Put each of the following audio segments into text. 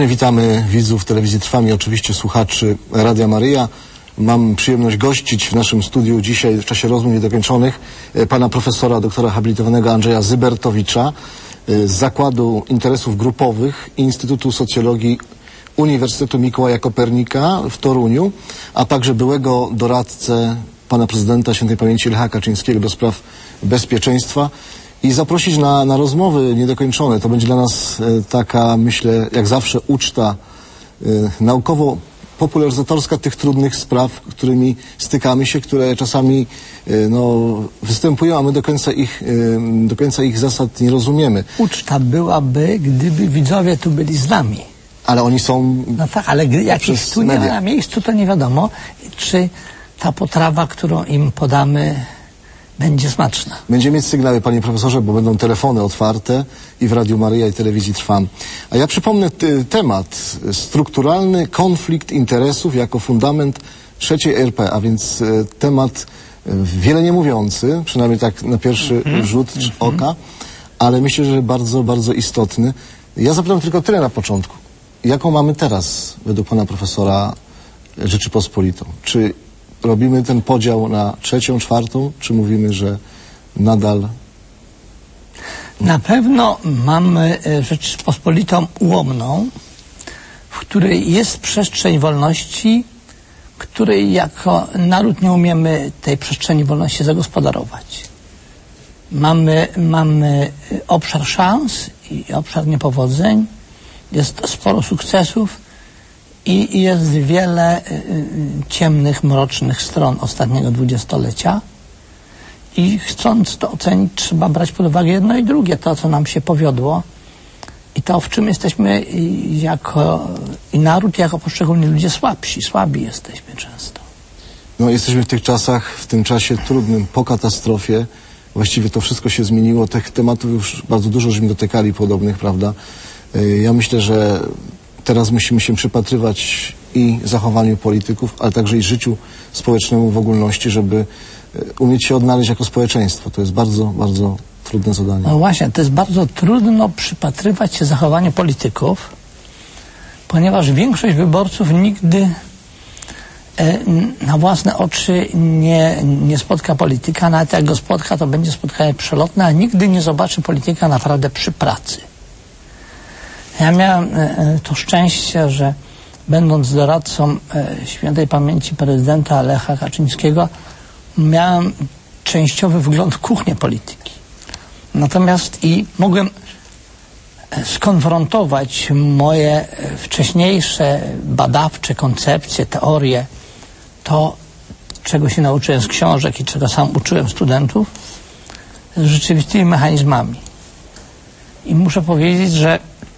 Ponownie witamy widzów telewizji Trwam i oczywiście słuchaczy Radia Maryja. Mam przyjemność gościć w naszym studiu dzisiaj w czasie rozmów niedokończonych pana profesora, doktora habilitowanego Andrzeja Zybertowicza z Zakładu Interesów Grupowych Instytutu Socjologii Uniwersytetu Mikołaja Kopernika w Toruniu, a także byłego doradcę pana prezydenta świętej pamięci Lecha Kaczyńskiego do spraw bezpieczeństwa. I zaprosić na rozmowy niedokończone. To będzie dla nas taka, myślę, jak zawsze uczta naukowo-popularyzatorska tych trudnych spraw, którymi stykamy się, które czasami występują, a my do końca ich zasad nie rozumiemy. Uczta byłaby, gdyby widzowie tu byli z nami. Ale oni są... No tak, ale jak ich tu nie ma na miejscu, to nie wiadomo, czy ta potrawa, którą im podamy, będzie smaczna. Będziemy mieć sygnały, panie profesorze, bo będą telefony otwarte i w Radiu Maryja i Telewizji Trwam. A ja przypomnę temat: strukturalny konflikt interesów jako fundament trzeciej RP, a więc temat wiele nie mówiący, przynajmniej tak na pierwszy rzut oka, ale myślę, że bardzo, bardzo istotny. Ja zapytam tylko tyle na początku. Jaką mamy teraz, według pana profesora, Rzeczypospolitą? Czy robimy ten podział na trzecią, czwartą, czy mówimy, że nadal... Na pewno mamy Rzeczypospolitą ułomną, w której jest przestrzeń wolności, której jako naród nie umiemy tej przestrzeni wolności zagospodarować. Mamy obszar szans i obszar niepowodzeń, jest sporo sukcesów, i jest wiele ciemnych, mrocznych stron ostatniego dwudziestolecia i chcąc to ocenić, trzeba brać pod uwagę jedno i drugie, to co nam się powiodło i to, w czym jesteśmy jako i naród, jako poszczególni ludzie słabi jesteśmy często. No, jesteśmy w tych czasach, w tym czasie trudnym, po katastrofie. Właściwie to wszystko się zmieniło, tych tematów już bardzo dużo żeśmy dotykali podobnych, prawda? Ja myślę, że teraz musimy się przypatrywać i zachowaniu polityków, ale także i życiu społecznemu w ogólności, żeby umieć się odnaleźć jako społeczeństwo. To jest bardzo, bardzo trudne zadanie. No właśnie, to jest bardzo trudno przypatrywać się zachowaniu polityków, ponieważ większość wyborców nigdy na własne oczy nie spotka polityka, nawet jak go spotka, to będzie spotkanie przelotne, a nigdy nie zobaczy polityka naprawdę przy pracy. Ja miałem to szczęście, że będąc doradcą świętej pamięci prezydenta Lecha Kaczyńskiego, miałem częściowy wgląd w kuchnię polityki. Natomiast i mogłem skonfrontować moje wcześniejsze badawcze koncepcje, teorie, to, czego się nauczyłem z książek i czego sam uczyłem studentów, z rzeczywistymi mechanizmami. I muszę powiedzieć, że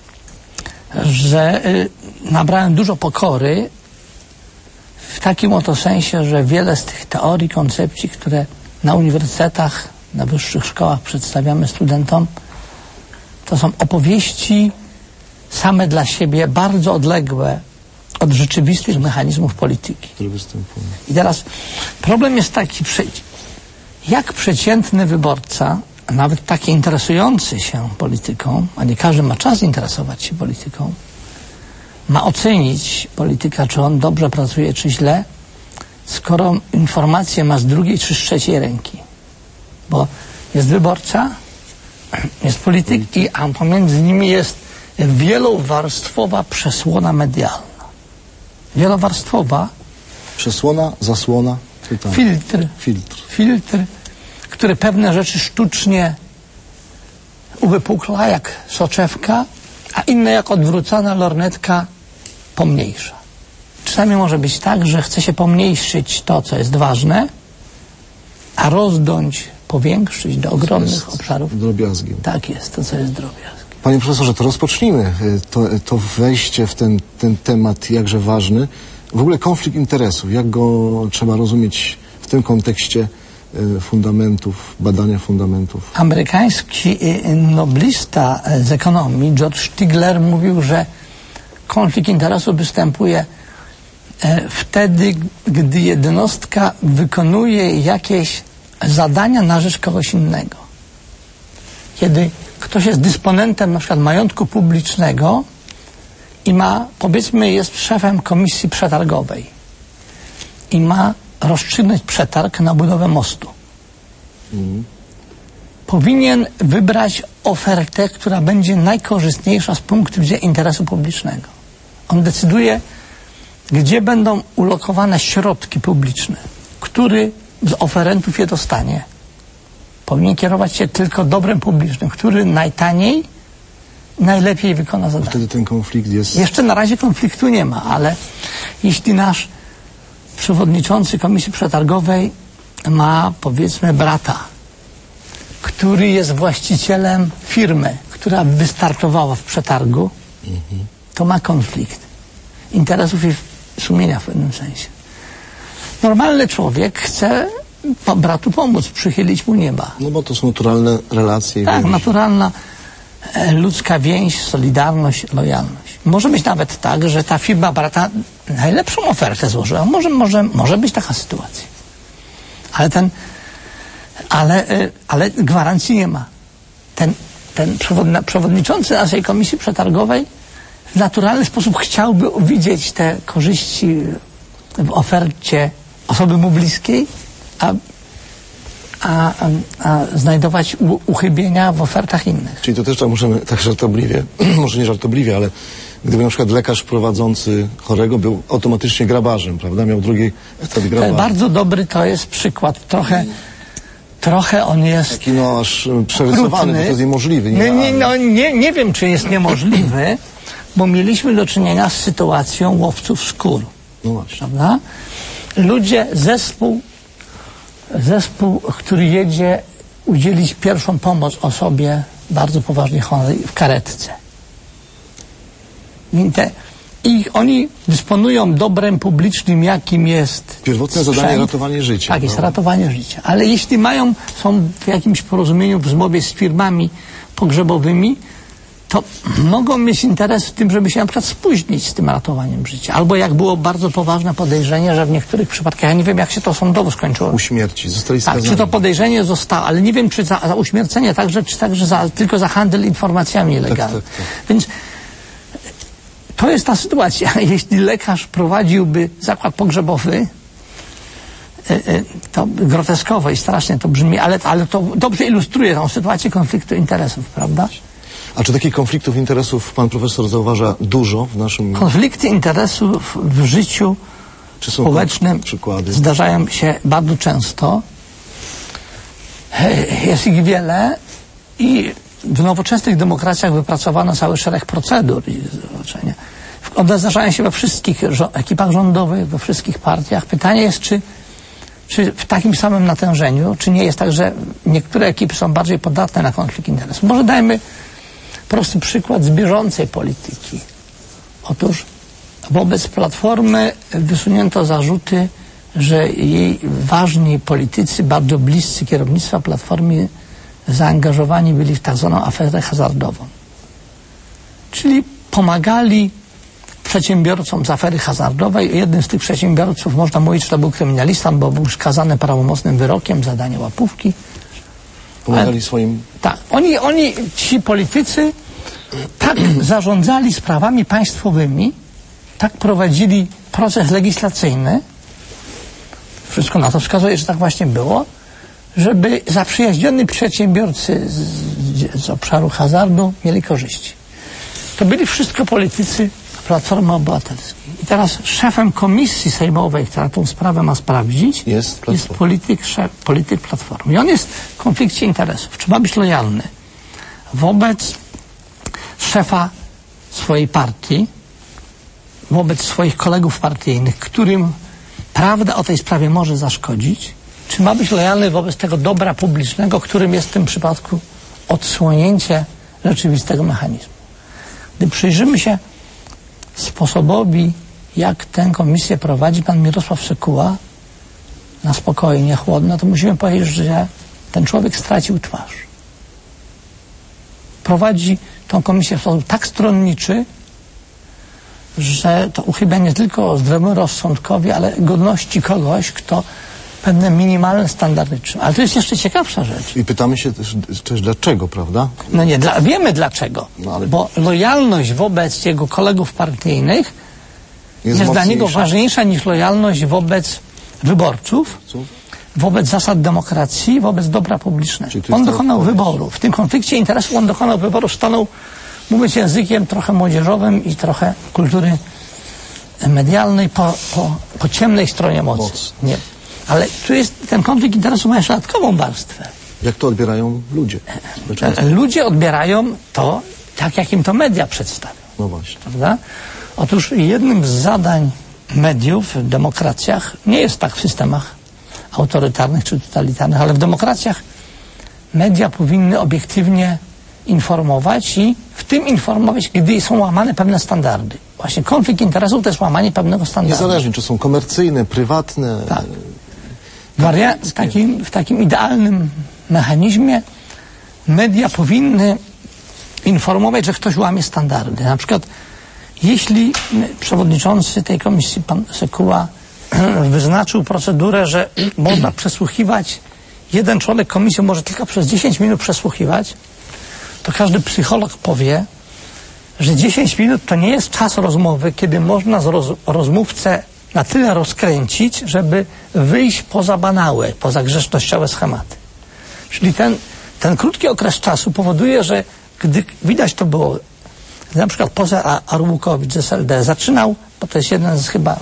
nabrałem dużo pokory w takim oto sensie, że wiele z tych teorii, koncepcji, które na uniwersytetach, na wyższych szkołach przedstawiamy studentom, to są opowieści same dla siebie, bardzo odległe od rzeczywistych mechanizmów polityki. Które występują. I teraz problem jest taki, jak przeciętny wyborca, nawet taki interesujący się polityką, a nie każdy ma czas interesować się polityką, ma ocenić polityka, czy on dobrze pracuje, czy źle, skoro informacje ma z drugiej czy z trzeciej ręki. Bo jest wyborca, jest polityk, a pomiędzy nimi jest wielowarstwowa przesłona medialna. Wielowarstwowa. Przesłona, zasłona, czytanie. Filtr, który pewne rzeczy sztucznie uwypukla jak soczewka, a inne jak odwrócona lornetka pomniejsza. Czasami może być tak, że chce się pomniejszyć to, co jest ważne, a rozdąć, powiększyć do ogromnych obszarów. Drobiazgiem. Tak jest, to co jest drobiazgiem. Panie profesorze, to rozpocznijmy to wejście w ten temat jakże ważny. W ogóle konflikt interesów, jak go trzeba rozumieć w tym kontekście fundamentów, badania fundamentów? Amerykański noblista z ekonomii, George Stigler, mówił, że konflikt interesów występuje wtedy, gdy jednostka wykonuje jakieś zadania na rzecz kogoś innego. Kiedy ktoś jest dysponentem na przykład majątku publicznego i ma, powiedzmy, jest szefem komisji przetargowej i ma rozstrzygnąć przetarg na budowę mostu. Powinien wybrać ofertę, która będzie najkorzystniejsza z punktu widzenia interesu publicznego. On decyduje, gdzie będą ulokowane środki publiczne, który z oferentów je dostanie. Powinien kierować się tylko dobrem publicznym, który najtaniej, najlepiej wykona zadanie. Wtedy ten konflikt jest... Jeszcze na razie konfliktu nie ma, ale jeśli nasz przewodniczący komisji przetargowej ma, powiedzmy, brata, który jest właścicielem firmy, która wystartowała w przetargu, to ma konflikt interesów i sumienia w pewnym sensie. Normalny człowiek chce bratu pomóc, przychylić mu nieba. No bo to są naturalne relacje. Tak, naturalna ludzka więź, solidarność, lojalność. Może być nawet tak, że ta firma brata najlepszą ofertę złożyła. Może być taka sytuacja. Ale gwarancji nie ma. Ten przewodniczący naszej komisji przetargowej w naturalny sposób chciałby widzieć te korzyści w ofercie osoby mu bliskiej, a znajdować uchybienia w ofertach innych. Czyli to też możemy tak żartobliwie, może nie żartobliwie, ale gdyby na przykład lekarz prowadzący chorego był automatycznie grabarzem, prawda? Miał drugi etap grabarza. Bardzo dobry to jest przykład. Trochę on jest taki no aż przerysowany, bo to jest niemożliwy. Nie wiem, czy jest niemożliwy, bo mieliśmy do czynienia z sytuacją łowców skór. No właśnie. Prawda? Ludzie, zespół, który jedzie udzielić pierwszą pomoc osobie bardzo poważnie chorej w karetce. I oni dysponują dobrem publicznym, jakim jest pierwotne zadanie ratowanie życia. Tak, jest ratowanie życia. Ale jeśli są w jakimś porozumieniu, w zmowie z firmami pogrzebowymi, to mogą mieć interes w tym, żeby się na przykład spóźnić z tym ratowaniem życia. Albo jak było bardzo poważne podejrzenie, że w niektórych przypadkach, ja nie wiem, jak się to sądowo skończyło. U śmierci zostali skazani. Tak, czy to podejrzenie zostało, ale nie wiem, czy za uśmiercenie także, czy także tylko za handel informacjami nielegalnymi. Tak. Więc to jest ta sytuacja. Jeśli lekarz prowadziłby zakład pogrzebowy, to groteskowo i strasznie to brzmi, ale to dobrze ilustruje tą sytuację konfliktu interesów, prawda? A czy takich konfliktów interesów pan profesor zauważa dużo w naszym... Konflikty interesów w życiu społecznym zdarzają się bardzo często. Jest ich wiele i w nowoczesnych demokracjach wypracowano cały szereg procedur i zobaczenia. One zdarzają się we wszystkich ekipach rządowych, we wszystkich partiach. Pytanie jest, czy w takim samym natężeniu, czy nie jest tak, że niektóre ekipy są bardziej podatne na konflikt interesów. Może dajmy prosty przykład z bieżącej polityki. Otóż wobec Platformy wysunięto zarzuty, że jej ważni politycy, bardzo bliscy kierownictwa Platformy, zaangażowani byli w tak zwaną aferę hazardową. Czyli pomagali przedsiębiorcom z afery hazardowej. Jednym z tych przedsiębiorców, można mówić, że to był kryminalista, bo był skazany prawomocnym wyrokiem za danie łapówki. Pomagali swoim... Tak. Ci politycy tak zarządzali sprawami państwowymi, tak prowadzili proces legislacyjny, wszystko na to wskazuje, że tak właśnie było, żeby zaprzyjaźnieni przedsiębiorcy z obszaru hazardu mieli korzyści. To byli wszystko politycy Platformy Obywatelskiej. I teraz szefem komisji sejmowej, która tą sprawę ma sprawdzić, jest polityk Platformy. I on jest w konflikcie interesów. Trzeba być lojalny wobec szefa swojej partii, wobec swoich kolegów partyjnych, którym prawda o tej sprawie może zaszkodzić, czy ma być lojalny wobec tego dobra publicznego, którym jest w tym przypadku odsłonięcie rzeczywistego mechanizmu. Gdy przyjrzymy się sposobowi, jak tę komisję prowadzi pan Mirosław Sekuła, na spokojnie, chłodno, to musimy powiedzieć, że ten człowiek stracił twarz. Prowadzi tą komisję w sposób tak stronniczy, że to uchybia nie tylko zdrowemu rozsądkowi, ale godności kogoś, kto pewne minimalne standardy trzyma. Ale to jest jeszcze ciekawsza rzecz. I pytamy się też dlaczego, prawda? No nie, wiemy dlaczego. No, ale... Bo lojalność wobec jego kolegów partyjnych jest dla niego ważniejsza niż lojalność wobec wyborców, wobec zasad demokracji, wobec dobra publicznego. On dokonał wyboru. W tym konflikcie interesów on dokonał wyboru, stanął, mówiąc językiem trochę młodzieżowym i trochę kultury medialnej po ciemnej stronie mocy. Nie. Ale tu jest, ten konflikt interesów ma jeszcze dodatkową warstwę. Jak to odbierają ludzie? Ludzie odbierają to tak, jak im to media przedstawią. No właśnie. Prawda? Otóż jednym z zadań mediów w demokracjach, nie jest tak w systemach autorytarnych czy totalitarnych, ale w demokracjach media powinny obiektywnie informować i w tym informować, gdy są łamane pewne standardy. Właśnie konflikt interesów to jest łamanie pewnego standardu. Niezależnie, czy są komercyjne, prywatne. Tak. W takim idealnym mechanizmie media powinny informować, że ktoś łamie standardy. Na przykład jeśli przewodniczący tej komisji, pan Sekuła, wyznaczył procedurę, że można przesłuchiwać, jeden członek komisji może tylko przez 10 minut przesłuchiwać, to każdy psycholog powie, że 10 minut to nie jest czas rozmowy, kiedy można rozmówcę na tyle rozkręcić, żeby wyjść poza banałe, poza grzecznościowe schematy. Czyli ten krótki okres czasu powoduje, że gdy widać to było, na przykład poseł Arłukowicz z SLD zaczynał, bo to jest jeden z chyba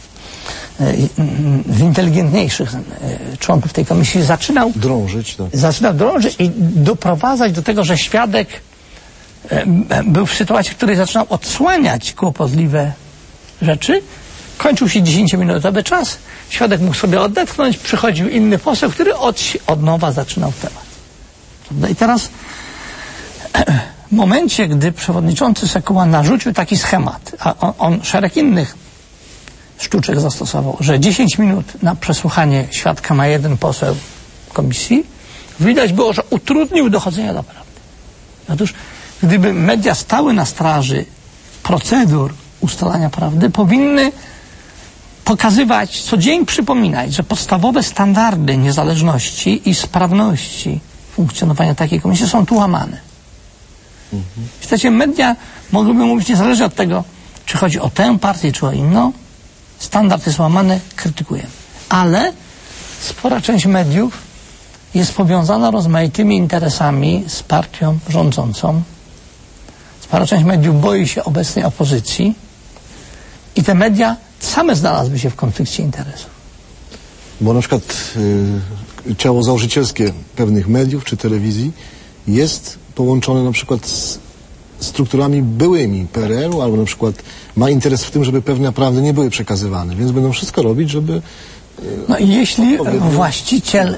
z inteligentniejszych członków tej komisji, zaczynał drążyć i doprowadzać do tego, że świadek był w sytuacji, w której zaczynał odsłaniać kłopotliwe rzeczy. Kończył się 10-minutowy czas, świadek mógł sobie odetchnąć, przychodził inny poseł, który od nowa zaczynał temat. I teraz w momencie, gdy przewodniczący Sekuła narzucił taki schemat, a on szereg innych sztuczek zastosował, że 10 minut na przesłuchanie świadka ma jeden poseł komisji, widać było, że utrudnił dochodzenie do prawdy. Otóż gdyby media stały na straży procedur ustalania prawdy, powinny pokazywać, co dzień przypominać, że podstawowe standardy niezależności i sprawności funkcjonowania takiej komisji są tu łamane. Wiecie, media mogłyby mówić niezależnie od tego, czy chodzi o tę partię, czy o inną, standard jest łamany, krytykujemy. Ale spora część mediów jest powiązana rozmaitymi interesami z partią rządzącą. Spora część mediów boi się obecnej opozycji i te media same znalazły się w konflikcie interesów. Bo na przykład ciało założycielskie pewnych mediów czy telewizji jest połączone na przykład z strukturami byłymi PRL-u, albo na przykład ma interes w tym, żeby pewne prawdy nie były przekazywane, więc będą wszystko robić, żeby... No i jeśli właściciel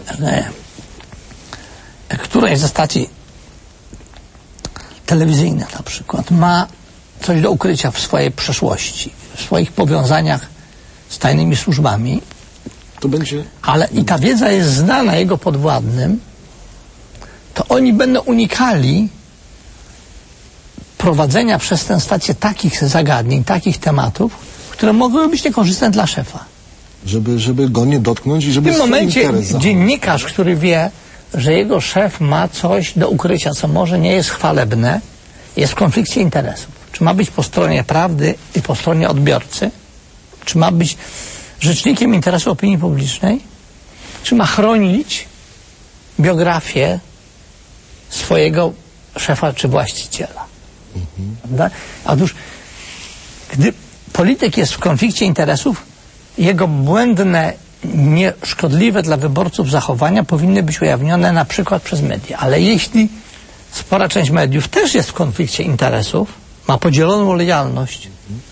którejś ze stacji telewizyjnych na przykład ma coś do ukrycia w swojej przeszłości, w swoich powiązaniach z tajnymi służbami, to będzie... ale i ta wiedza jest znana jego podwładnym, to oni będą unikali prowadzenia przez tę stację takich zagadnień, takich tematów, które mogłyby być niekorzystne dla szefa. Żeby go nie dotknąć i żeby... W tym momencie dziennikarz, który wie, że jego szef ma coś do ukrycia, co może nie jest chwalebne, jest w konflikcie interesów. Czy ma być po stronie prawdy i po stronie odbiorcy? Czy ma być rzecznikiem interesu opinii publicznej? Czy ma chronić biografię swojego szefa czy właściciela? Otóż, gdy polityk jest w konflikcie interesów, jego błędne, nieszkodliwe dla wyborców zachowania powinny być ujawnione na przykład przez media. Ale jeśli spora część mediów też jest w konflikcie interesów, ma podzieloną lojalność,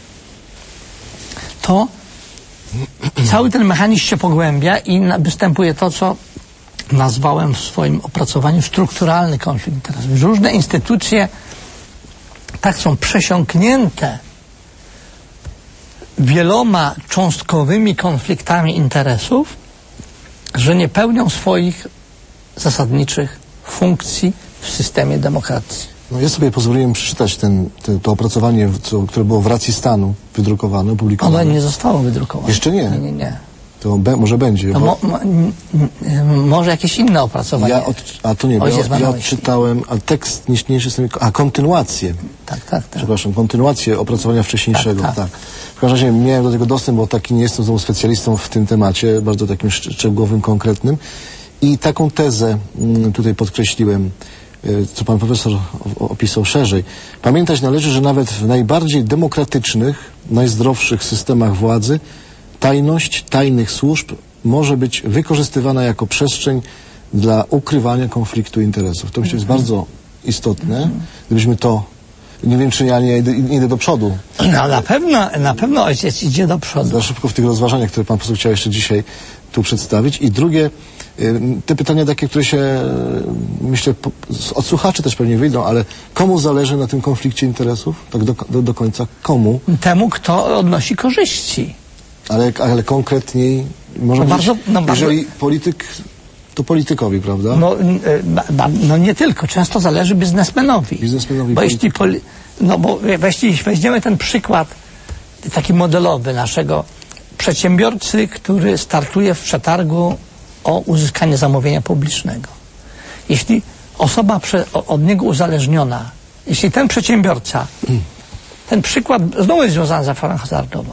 to cały ten mechanizm się pogłębia i występuje to, co nazwałem w swoim opracowaniu strukturalny konflikt interesów. Różne instytucje tak są przesiąknięte wieloma cząstkowymi konfliktami interesów, że nie pełnią swoich zasadniczych funkcji w systemie demokracji. No ja sobie pozwoliłem przeczytać to opracowanie, które było w Racji Stanu wydrukowane, opublikowane. Ono nie zostało wydrukowane. Jeszcze nie? Nie. To może będzie. To może jakieś inne opracowanie. Ja odczytałem, a tekst niniejszy jest... kontynuację. Tak. Przepraszam, kontynuację opracowania wcześniejszego. Tak. W każdym razie miałem do tego dostęp, bo taki nie jestem znowu specjalistą w tym temacie, bardzo takim szczegółowym, konkretnym. I taką tezę tutaj podkreśliłem, co pan profesor opisał szerzej. Pamiętać należy, że nawet w najbardziej demokratycznych, najzdrowszych systemach władzy tajność tajnych służb może być wykorzystywana jako przestrzeń dla ukrywania konfliktu interesów. To myślę, że jest bardzo istotne. Gdybyśmy to... Nie wiem, czy ja nie idę do przodu. No, na pewno ojciec idzie do przodu. Za szybko w tych rozważaniach, które pan profesor chciał jeszcze dzisiaj tu przedstawić. I drugie, te pytania takie, które się, myślę, od słuchaczy też pewnie wyjdą, ale komu zależy na tym konflikcie interesów? Tak do końca. Komu? Temu, kto odnosi korzyści. Ale konkretniej, może jeżeli polityk, to politykowi, prawda? No nie tylko. Często zależy biznesmenowi. Bo jeśli weźmiemy ten przykład taki modelowy naszego przedsiębiorcy, który startuje w przetargu o uzyskanie zamówienia publicznego. Jeśli osoba od niego uzależniona, jeśli ten przedsiębiorca, ten przykład znowu jest związany z aferą hazardową.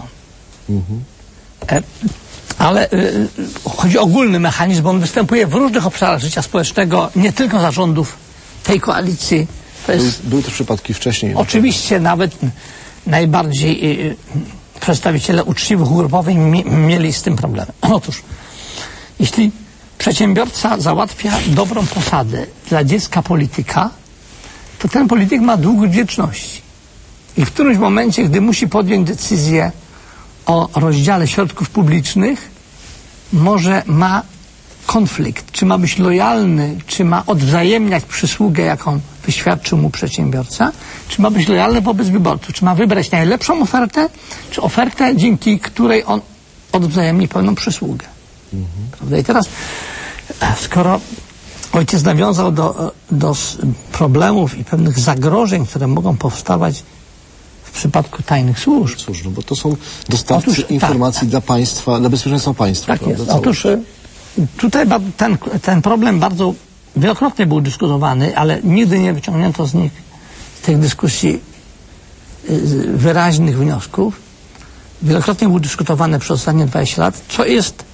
Ale chodzi o ogólny mechanizm, bo on występuje w różnych obszarach życia społecznego, nie tylko zarządów tej koalicji. Były też przypadki wcześniej. Oczywiście nawet najbardziej przedstawiciele uczciwych ugrupowań mieli z tym problem. Otóż, jeśli przedsiębiorca załatwia dobrą posadę dla dziecka polityka, to ten polityk ma dług wdzięczności. I w którymś momencie, gdy musi podjąć decyzję o rozdziale środków publicznych, może ma konflikt, czy ma być lojalny, czy ma odwzajemniać przysługę, jaką wyświadczył mu przedsiębiorca, czy ma być lojalny wobec wyborców, czy ma wybrać najlepszą ofertę, czy ofertę, dzięki której on odwzajemni pełną przysługę. Prawda? I teraz, skoro ojciec nawiązał do problemów i pewnych zagrożeń, które mogą powstawać w przypadku tajnych służb. No bo to są dostawcy informacji dla państwa, dla bezpieczeństwa państwa. Tak jest. Otóż tutaj ten problem bardzo wielokrotnie był dyskutowany, ale nigdy nie wyciągnięto z tych dyskusji wyraźnych wniosków. Wielokrotnie był dyskutowany przez ostatnie 20 lat, co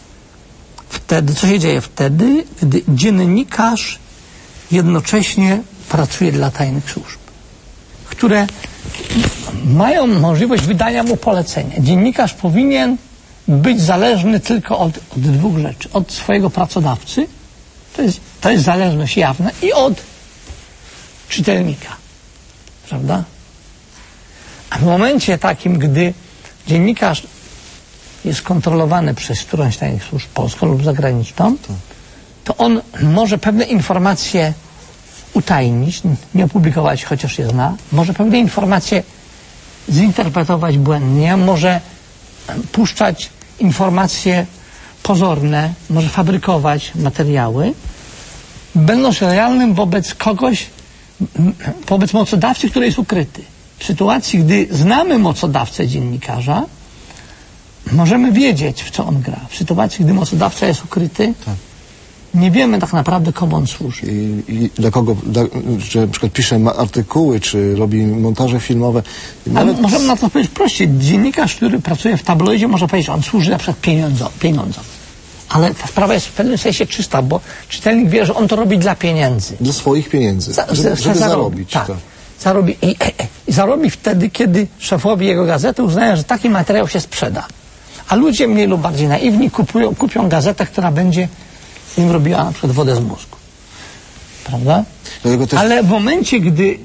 się dzieje wtedy, gdy dziennikarz jednocześnie pracuje dla tajnych służb, które mają możliwość wydania mu polecenia. Dziennikarz powinien być zależny tylko od dwóch rzeczy. Od swojego pracodawcy, to jest zależność jawna, i od czytelnika. Prawda? A w momencie takim, gdy dziennikarz jest kontrolowany przez którąś z tajnych służb, polską lub zagraniczną, to on może pewne informacje utajnić, nie opublikować, chociaż je zna, może pewne informacje zinterpretować błędnie, może puszczać informacje pozorne, może fabrykować materiały, będąc lojalnym wobec kogoś, wobec mocodawcy, który jest ukryty. W sytuacji, gdy znamy mocodawcę dziennikarza, możemy wiedzieć, w co on gra. W sytuacji, gdy mocodawca jest ukryty, nie wiemy tak naprawdę, komu on służy. I dla kogo, czy na przykład pisze artykuły, czy robi montaże filmowe. Ale możemy na to powiedzieć prościej. Dziennikarz, który pracuje w tabloidzie, może powiedzieć, że on służy na przykład pieniądzom. Ale ta sprawa jest w pewnym sensie czysta, bo czytelnik wie, że on to robi dla pieniędzy. Dla swoich pieniędzy. Żeby zarobić. Tak. Zarobi, i zarobi wtedy, kiedy szefowie jego gazety uznają, że taki materiał się sprzeda. A ludzie mniej lub bardziej naiwni kupią gazetę, która będzie im robiła na przykład wodę z mózgu. Prawda? Ale w momencie, gdy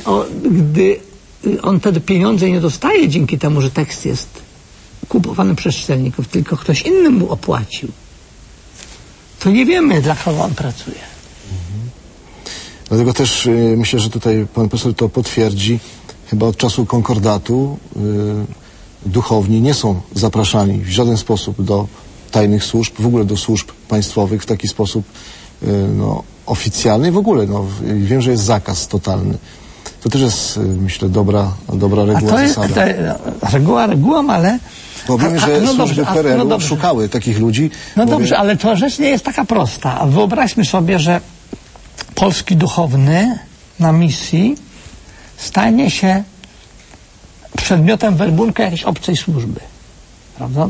on wtedy pieniądze nie dostaje dzięki temu, że tekst jest kupowany przez czytelników, tylko ktoś inny mu opłacił, to nie wiemy, dla kogo on pracuje. Dlatego też myślę, że tutaj pan profesor to potwierdzi. Chyba od czasu konkordatu duchowni nie są zapraszani w żaden sposób do tajnych służb, w ogóle do służb państwowych w taki sposób oficjalny. W ogóle wiem, że jest zakaz totalny. To też jest, myślę, dobra reguła, to jest, zasada. Regułą, ale... Bo wiemy, że służby PRL-u szukały takich ludzi. No dobrze, ale to rzecz nie jest taka prosta. Wyobraźmy sobie, że polski duchowny na misji stanie się przedmiotem werbunku jakiejś obcej służby. Prawda?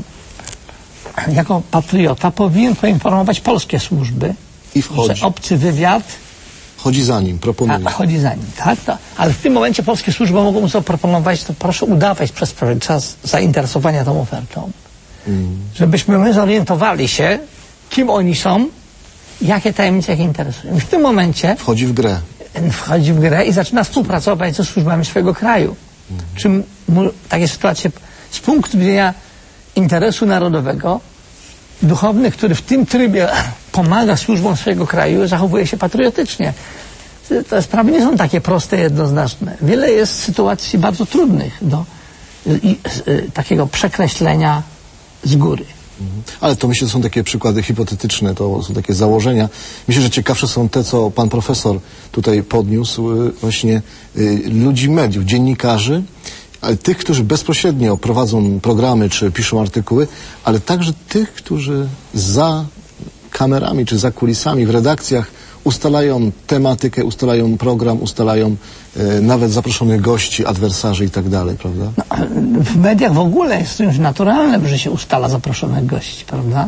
Jako patriota powinien poinformować polskie służby, i wchodzi. Że obcy wywiad chodzi za nim, proponuje. Chodzi za nim, tak? Ale w tym momencie polskie służby mogą mu zaproponować, to proszę udawać przez pewien czas zainteresowania tą ofertą. Żebyśmy my zorientowali się, kim oni są, jakie tajemnice ich interesują. I w tym momencie wchodzi w grę i zaczyna współpracować ze służbami swojego kraju. Czym takie sytuacje z punktu widzenia interesu narodowego, duchowny, który w tym trybie pomaga służbom swojego kraju, zachowuje się patriotycznie. Te sprawy nie są takie proste, jednoznaczne. Wiele jest sytuacji bardzo trudnych do takiego przekreślenia z góry. Ale to myślę, że są takie przykłady hipotetyczne, to są takie założenia. Myślę, że ciekawsze są te, co pan profesor tutaj podniósł, właśnie ludzi mediów, dziennikarzy, ale tych, którzy bezpośrednio prowadzą programy czy piszą artykuły, ale także tych, którzy za kamerami czy za kulisami w redakcjach ustalają tematykę, ustalają program, ustalają nawet zaproszonych gości, adwersarzy i tak dalej, prawda? No, w mediach w ogóle jest czymś naturalnym, że się ustala zaproszonych gości, prawda?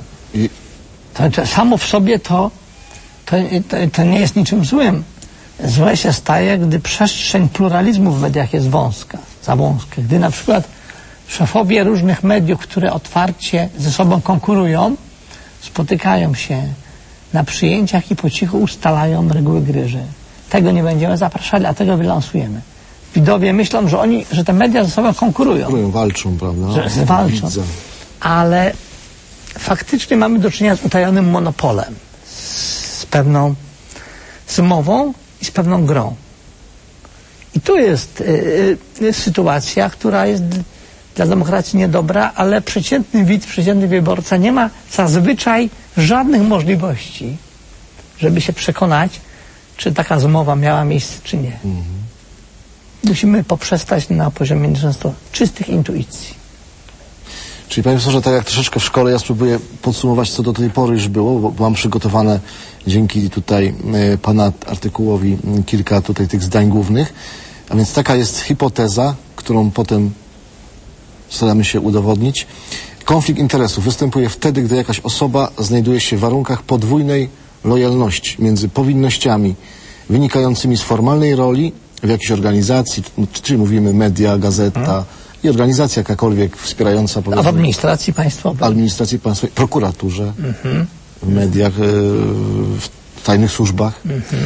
To samo w sobie to nie jest niczym złym. Złe się staje, gdy przestrzeń pluralizmu w mediach jest wąska, za wąska. Gdy na przykład szefowie różnych mediów, które otwarcie ze sobą konkurują, spotykają się na przyjęciach i po cichu ustalają reguły gry, że tego nie będziemy zapraszali, a tego wylansujemy. Widowie myślą, że te media ze sobą konkurują. Walczą, prawda? Że walczą. Ale faktycznie mamy do czynienia z utajonym monopolem, z pewną zmową i z pewną grą. I tu jest sytuacja, która jest dla demokracji niedobra, ale przeciętny widz, przeciętny wyborca nie ma zazwyczaj żadnych możliwości, żeby się przekonać, czy taka zmowa miała miejsce, czy nie. Musimy poprzestać na poziomie często czystych intuicji. Czyli panie profesorze, tak jak troszeczkę w szkole, ja spróbuję podsumować, co do tej pory już było, bo mam przygotowane dzięki tutaj pana artykułowi kilka tutaj tych zdań głównych. A więc taka jest hipoteza, którą potem staramy się udowodnić. Konflikt interesów występuje wtedy, gdy jakaś osoba znajduje się w warunkach podwójnej lojalności między powinnościami wynikającymi z formalnej roli w jakiejś organizacji, czyli mówimy media, gazeta i organizacja jakakolwiek wspierająca, powiedzmy, a w administracji państwowej? Prokuraturze, w mediach, w tajnych służbach,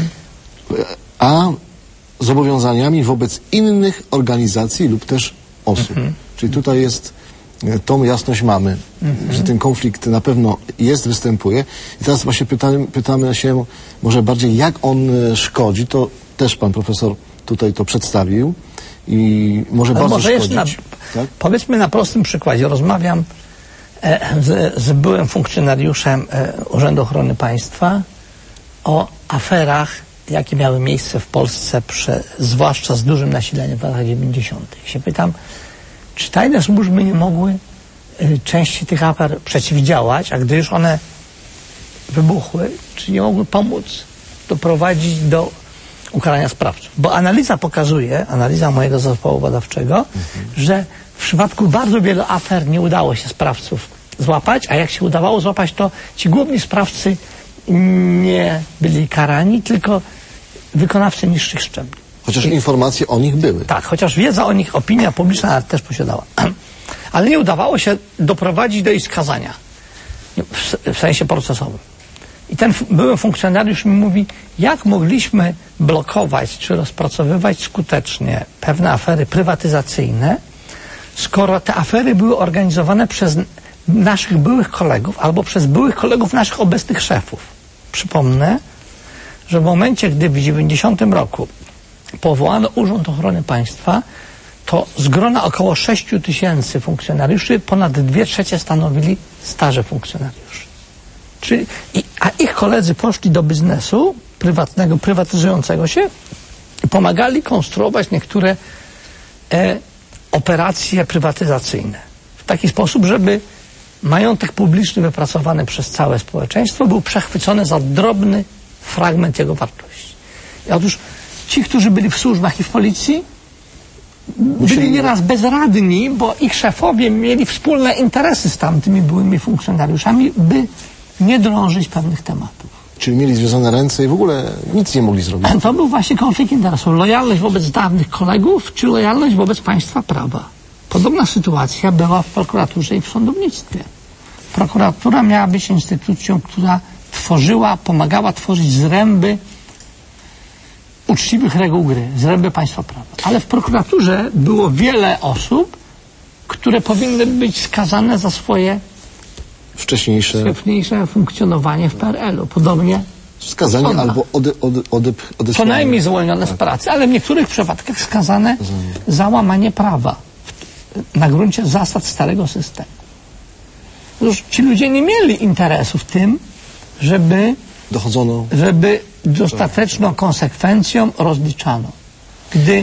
a zobowiązaniami wobec innych organizacji lub też osób. Czyli tutaj jest, tą jasność mamy, że ten konflikt na pewno jest, występuje. I teraz właśnie pytamy się może bardziej, jak on szkodzi. To też pan profesor tutaj to przedstawił i może bardzo szkodzić. Tak? Powiedzmy na prostym przykładzie. Rozmawiam z byłym funkcjonariuszem Urzędu Ochrony Państwa o aferach, jakie miały miejsce w Polsce, zwłaszcza z dużym nasileniem w latach 90. się pytam, czy tajne służby nie mogły części tych afer przeciwdziałać, a gdy już one wybuchły, czy nie mogły pomóc doprowadzić do ukarania sprawców? Bo analiza mojego zespołu badawczego, że w przypadku bardzo wielu afer nie udało się sprawców złapać, a jak się udawało złapać, to ci główni sprawcy nie byli karani, tylko wykonawcy niższych szczebli. Chociaż informacje o nich były. Tak, chociaż wiedza o nich opinia publiczna też posiadała. Ale nie udawało się doprowadzić do ich skazania w sensie procesowym. I ten były funkcjonariusz mi mówi, jak mogliśmy blokować czy rozpracowywać skutecznie pewne afery prywatyzacyjne, skoro te afery były organizowane przez naszych byłych kolegów albo przez byłych kolegów naszych obecnych szefów. Przypomnę, że w momencie, gdy w 90 roku powołano Urząd Ochrony Państwa, to z grona około 6 000 funkcjonariuszy ponad 2/3 stanowili starzy funkcjonariusze. A ich koledzy poszli do biznesu prywatnego, prywatyzującego się i i pomagali konstruować niektóre operacje prywatyzacyjne w taki sposób, żeby majątek publiczny wypracowany przez całe społeczeństwo był przechwycony za drobny fragment jego wartości. I otóż ci, którzy byli w służbach i w policji, byli nieraz bezradni, bo ich szefowie mieli wspólne interesy z tamtymi byłymi funkcjonariuszami, by nie drążyć pewnych tematów. Czyli mieli związane ręce i w ogóle nic nie mogli zrobić. To był właśnie konflikt interesów. Lojalność wobec dawnych kolegów, czy lojalność wobec państwa prawa. Podobna sytuacja była w prokuraturze i w sądownictwie. Prokuratura miała być instytucją, która pomagała tworzyć zręby uczciwych reguł gry, zręby państwa prawa. Ale w prokuraturze było wiele osób, które powinny być skazane za swoje wcześniejsze funkcjonowanie w PRL-u. Podobnie skazanie albo odesłanie. Co najmniej zwolnione z pracy, ale w niektórych przypadkach skazane za łamanie prawa na gruncie zasad starego systemu. Otóż ci ludzie nie mieli interesu w tym, żeby dostateczną konsekwencją rozliczano. Gdy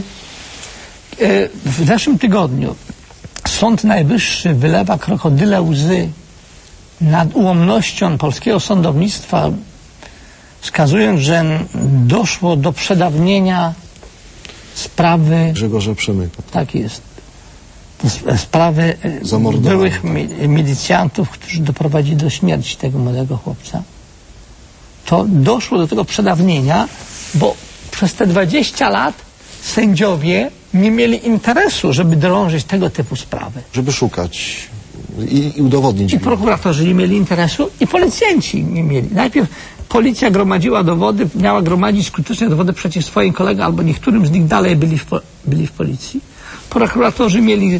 w zeszłym tygodniu Sąd Najwyższy wylewa krokodyle łzy nad ułomnością polskiego sądownictwa, wskazując, że doszło do przedawnienia sprawy Grzegorza Przemyka. Tak jest. Sprawy byłych milicjantów, którzy doprowadzili do śmierci tego młodego chłopca. To doszło do tego przedawnienia, bo przez te 20 lat sędziowie nie mieli interesu, żeby drążyć tego typu sprawy. Żeby szukać i udowodnić. I prokuratorzy nie mieli interesu, i policjanci nie mieli. Najpierw policja gromadziła dowody, miała gromadzić skuteczne dowody przeciw swoim kolegom, albo niektórym z nich dalej byli w policji. Prokuratorzy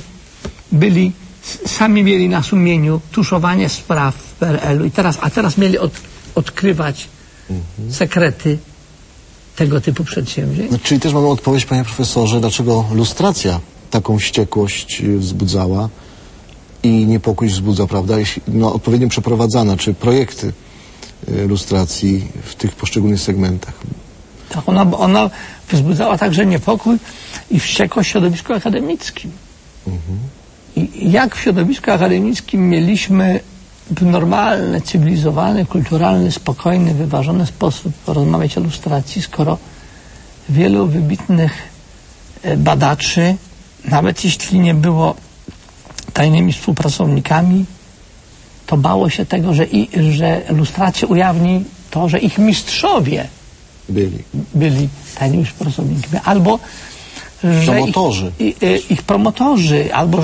sami mieli na sumieniu tuszowanie spraw w PRL-u a teraz mieli odkrywać sekrety tego typu przedsięwzięć. No, czyli też mamy odpowiedź, panie profesorze, dlaczego lustracja taką wściekłość wzbudzała i niepokój wzbudza, prawda, jeśli odpowiednio przeprowadzana, czy projekty lustracji w tych poszczególnych segmentach. Tak, ona wzbudzała także niepokój i wściekłość w środowisku akademickim. I jak w środowisku akademickim mieliśmy w normalny, cywilizowany, kulturalny, spokojny, wyważony sposób porozmawiać o lustracji, skoro wielu wybitnych badaczy, nawet jeśli nie było tajnymi współpracownikami, to bało się tego, że lustracja ujawni to, że ich mistrzowie byli tajnymi współpracownikami, albo że ich promotorzy, albo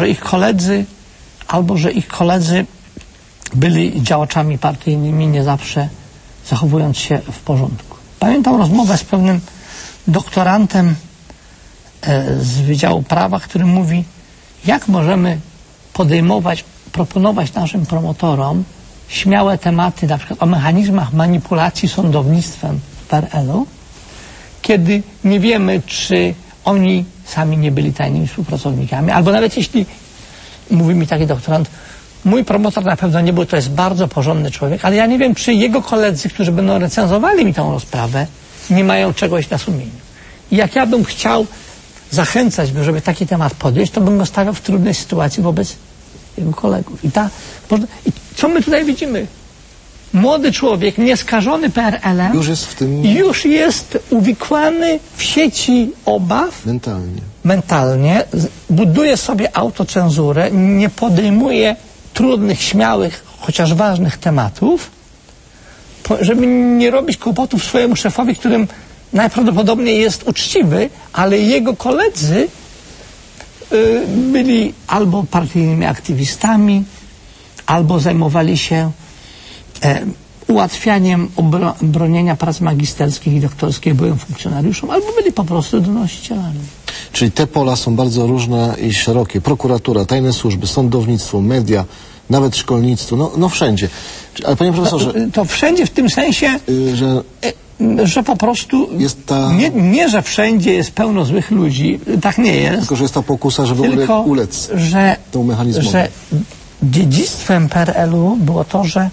że ich koledzy byli działaczami partyjnymi, nie zawsze zachowując się w porządku. Pamiętam rozmowę z pewnym doktorantem z Wydziału Prawa, który mówi, jak możemy proponować naszym promotorom śmiałe tematy, na przykład o mechanizmach manipulacji sądownictwem w PRL-u, kiedy nie wiemy, czy oni sami nie byli tajnymi współpracownikami, albo nawet jeśli, mówi mi taki doktorant, mój promotor na pewno nie był, to jest bardzo porządny człowiek, ale ja nie wiem, czy jego koledzy, którzy będą recenzowali mi tą rozprawę, nie mają czegoś na sumieniu. I jak ja bym chciał zachęcać, żeby taki temat podjąć, to bym go stawiał w trudnej sytuacji wobec jego kolegów. I co my tutaj widzimy? Młody człowiek, nieskażony PRL-em, już jest uwikłany w sieci obaw mentalnie, buduje sobie autocenzurę, nie podejmuje trudnych, śmiałych, chociaż ważnych tematów, żeby nie robić kłopotów swojemu szefowi, którym najprawdopodobniej jest uczciwy, ale jego koledzy byli albo partyjnymi aktywistami, albo zajmowali się ułatwianiem bronienia prac magisterskich i doktorskich byłym funkcjonariuszom, albo byli po prostu donosicielami. Czyli te pola są bardzo różne i szerokie. Prokuratura, tajne służby, sądownictwo, media, nawet szkolnictwo, no wszędzie. Ale panie profesorze... To wszędzie w tym sensie, że po prostu nie, że wszędzie jest pełno złych ludzi, tak nie jest. Tylko, że jest ta pokusa, żeby ulec temu mechanizmowi. Że dziedzictwem PRL-u było to, że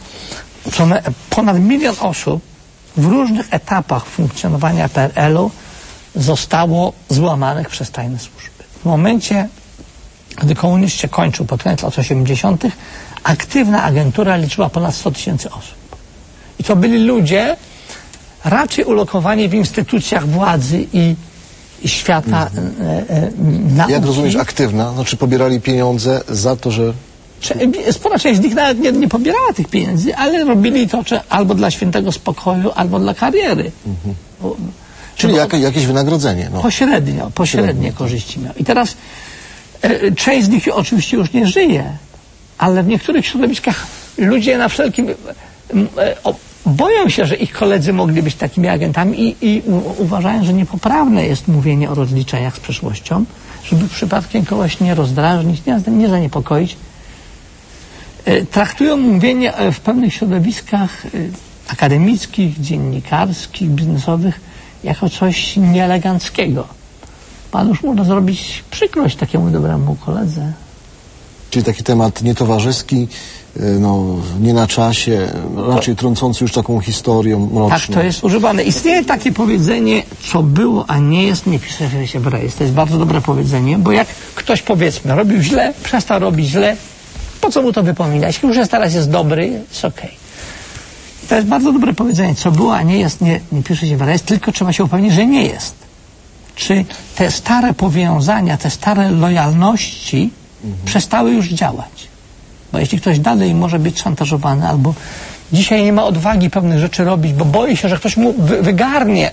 ponad 1 milion osób w różnych etapach funkcjonowania PRL-u zostało złamanych przez tajne służby. W momencie, gdy komunizm się kończył pod koniec lat 80., aktywna agentura liczyła ponad 100 000 osób. I to byli ludzie raczej ulokowani w instytucjach władzy i świata nauki. Jak rozumiesz aktywna? Znaczy pobierali pieniądze za to, że... Spora część z nich nawet nie pobierała tych pieniędzy, ale robili to albo dla świętego spokoju, albo dla kariery. Czyli jakieś wynagrodzenie. No. Pośrednie korzyści miał. I teraz część z nich oczywiście już nie żyje, ale w niektórych środowiskach ludzie na wszelkim boją się, że ich koledzy mogli być takimi agentami i uważają, że niepoprawne jest mówienie o rozliczeniach z przeszłością, żeby przypadkiem kogoś nie rozdrażnić, nie zaniepokoić. Traktują mówienie w pewnych środowiskach akademickich, dziennikarskich, biznesowych jako coś nieeleganckiego. Pan już może zrobić przykrość takiemu dobremu koledze. Czyli taki temat nietowarzyski, nie na czasie, raczej trącący już taką historią mroczną. Tak, to jest używane. Istnieje takie powiedzenie, co było, a nie jest, nie pisze się w rejestr. To jest bardzo dobre powiedzenie, bo jak ktoś, powiedzmy, robił źle, przestał robić źle, po co mu to wypominać? Jeśli już jest teraz jest dobry, jest okej. To jest bardzo dobre powiedzenie, co było, a nie jest, nie pisze się w rejestr, tylko trzeba się upewnić, że nie jest. Czy te stare powiązania, te stare lojalności przestały już działać? Bo jeśli ktoś dalej może być szantażowany, albo dzisiaj nie ma odwagi pewnych rzeczy robić, bo boi się, że ktoś mu wygarnie.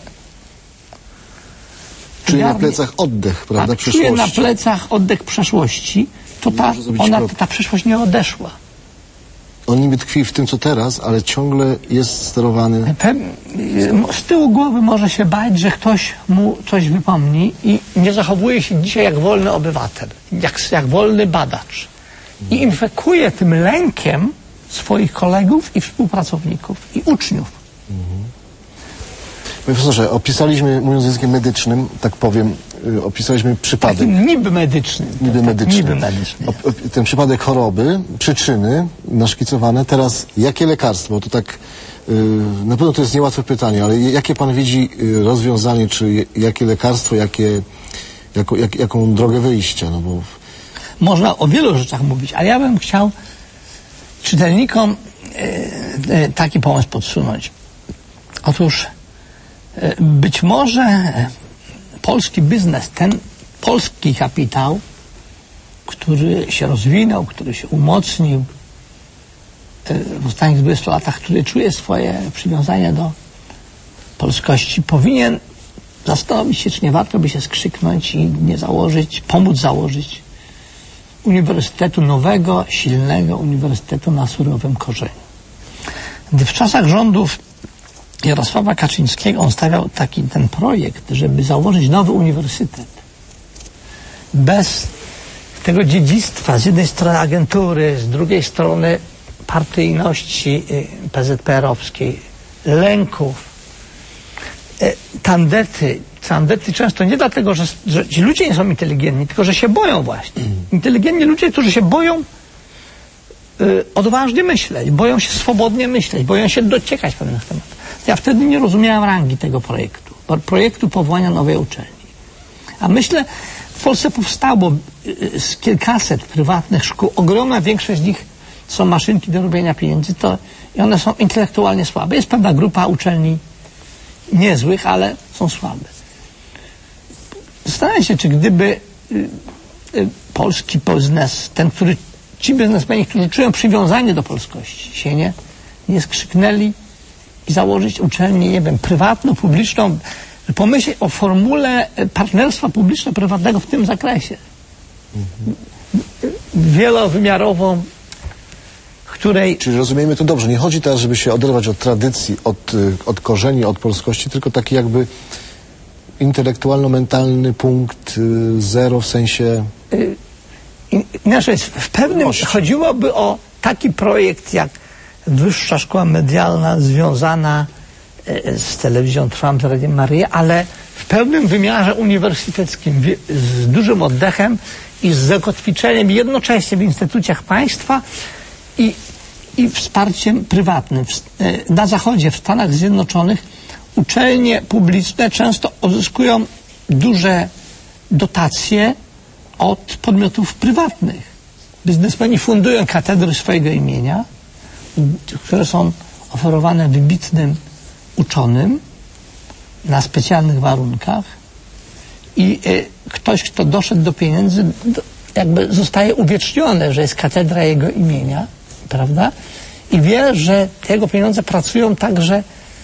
Czyli na plecach oddech, prawda, tak, przeszłości. Czuje na plecach oddech przeszłości, to ta przeszłość nie odeszła. On niby tkwi w tym, co teraz, ale ciągle jest sterowany. Z tyłu głowy może się bać, że ktoś mu coś wypomni i nie zachowuje się dzisiaj jak wolny obywatel, jak wolny badacz. I infekuje tym lękiem swoich kolegów i współpracowników i uczniów. Panie profesorze, opisaliśmy, mówiąc językiem medycznym, tak powiem, opisaliśmy przypadek. Takim niby medycznym. Ten przypadek choroby, przyczyny naszkicowane. Teraz jakie lekarstwo? Bo to tak, na pewno to jest niełatwe pytanie, ale jakie pan widzi rozwiązanie, czy jakie lekarstwo, jaką drogę wyjścia? No bo... Można o wielu rzeczach mówić, ale ja bym chciał czytelnikom taki pomysł podsunąć. Otóż być może polski biznes, ten polski kapitał, który się rozwinął, który się umocnił w ostatnich 20 latach, który czuje swoje przywiązanie do polskości, powinien zastanowić się, czy nie warto by się skrzyknąć i nie założyć, pomóc założyć uniwersytetu nowego, silnego uniwersytetu na surowym korzeniu. Gdy w czasach rządów Jarosława Kaczyńskiego on stawiał ten projekt, żeby założyć nowy uniwersytet bez tego dziedzictwa, z jednej strony agentury, z drugiej strony partyjności PZPR-owskiej, lęków, tandety często nie dlatego, że ci ludzie nie są inteligentni, tylko że się boją właśnie. Inteligentni ludzie, którzy się boją odważnie myśleć, boją się swobodnie myśleć, boją się dociekać pewnych tematów. Ja wtedy nie rozumiałem rangi tego projektu powołania nowej uczelni. A myślę, w Polsce powstało z kilkaset prywatnych szkół, ogromna większość z nich są maszynki do robienia pieniędzy, i one są intelektualnie słabe. Jest pewna grupa uczelni niezłych, ale są słabe. Zastanawiam się, czy gdyby polski biznes, ci biznesmeni, którzy czują przywiązanie do polskości, się nie skrzyknęli i założyć uczelnię, nie wiem, prywatną, publiczną, pomyśleć o formule partnerstwa publiczno-prywatnego w tym zakresie. Wielowymiarową, której... Czyli rozumiemy to dobrze. Nie chodzi teraz, żeby się oderwać od tradycji, od korzeni, od polskości, tylko taki jakby intelektualno-mentalny punkt zero, w sensie... Inaczej, w pewnym chodziłoby o taki projekt jak Wyższa Szkoła Medialna związana z telewizją Trwam, z Radiem Maryja, ale w pewnym wymiarze uniwersyteckim, z dużym oddechem i z zakotwiczeniem jednocześnie w instytucjach państwa i wsparciem prywatnym. Na Zachodzie, w Stanach Zjednoczonych, uczelnie publiczne często uzyskują duże dotacje od podmiotów prywatnych. Biznesmeni fundują katedry swojego imienia, które są oferowane wybitnym uczonym na specjalnych warunkach i ktoś, kto doszedł do pieniędzy, jakby zostaje uwieczniony, że jest katedra jego imienia, prawda? I wie, że jego pieniądze pracują także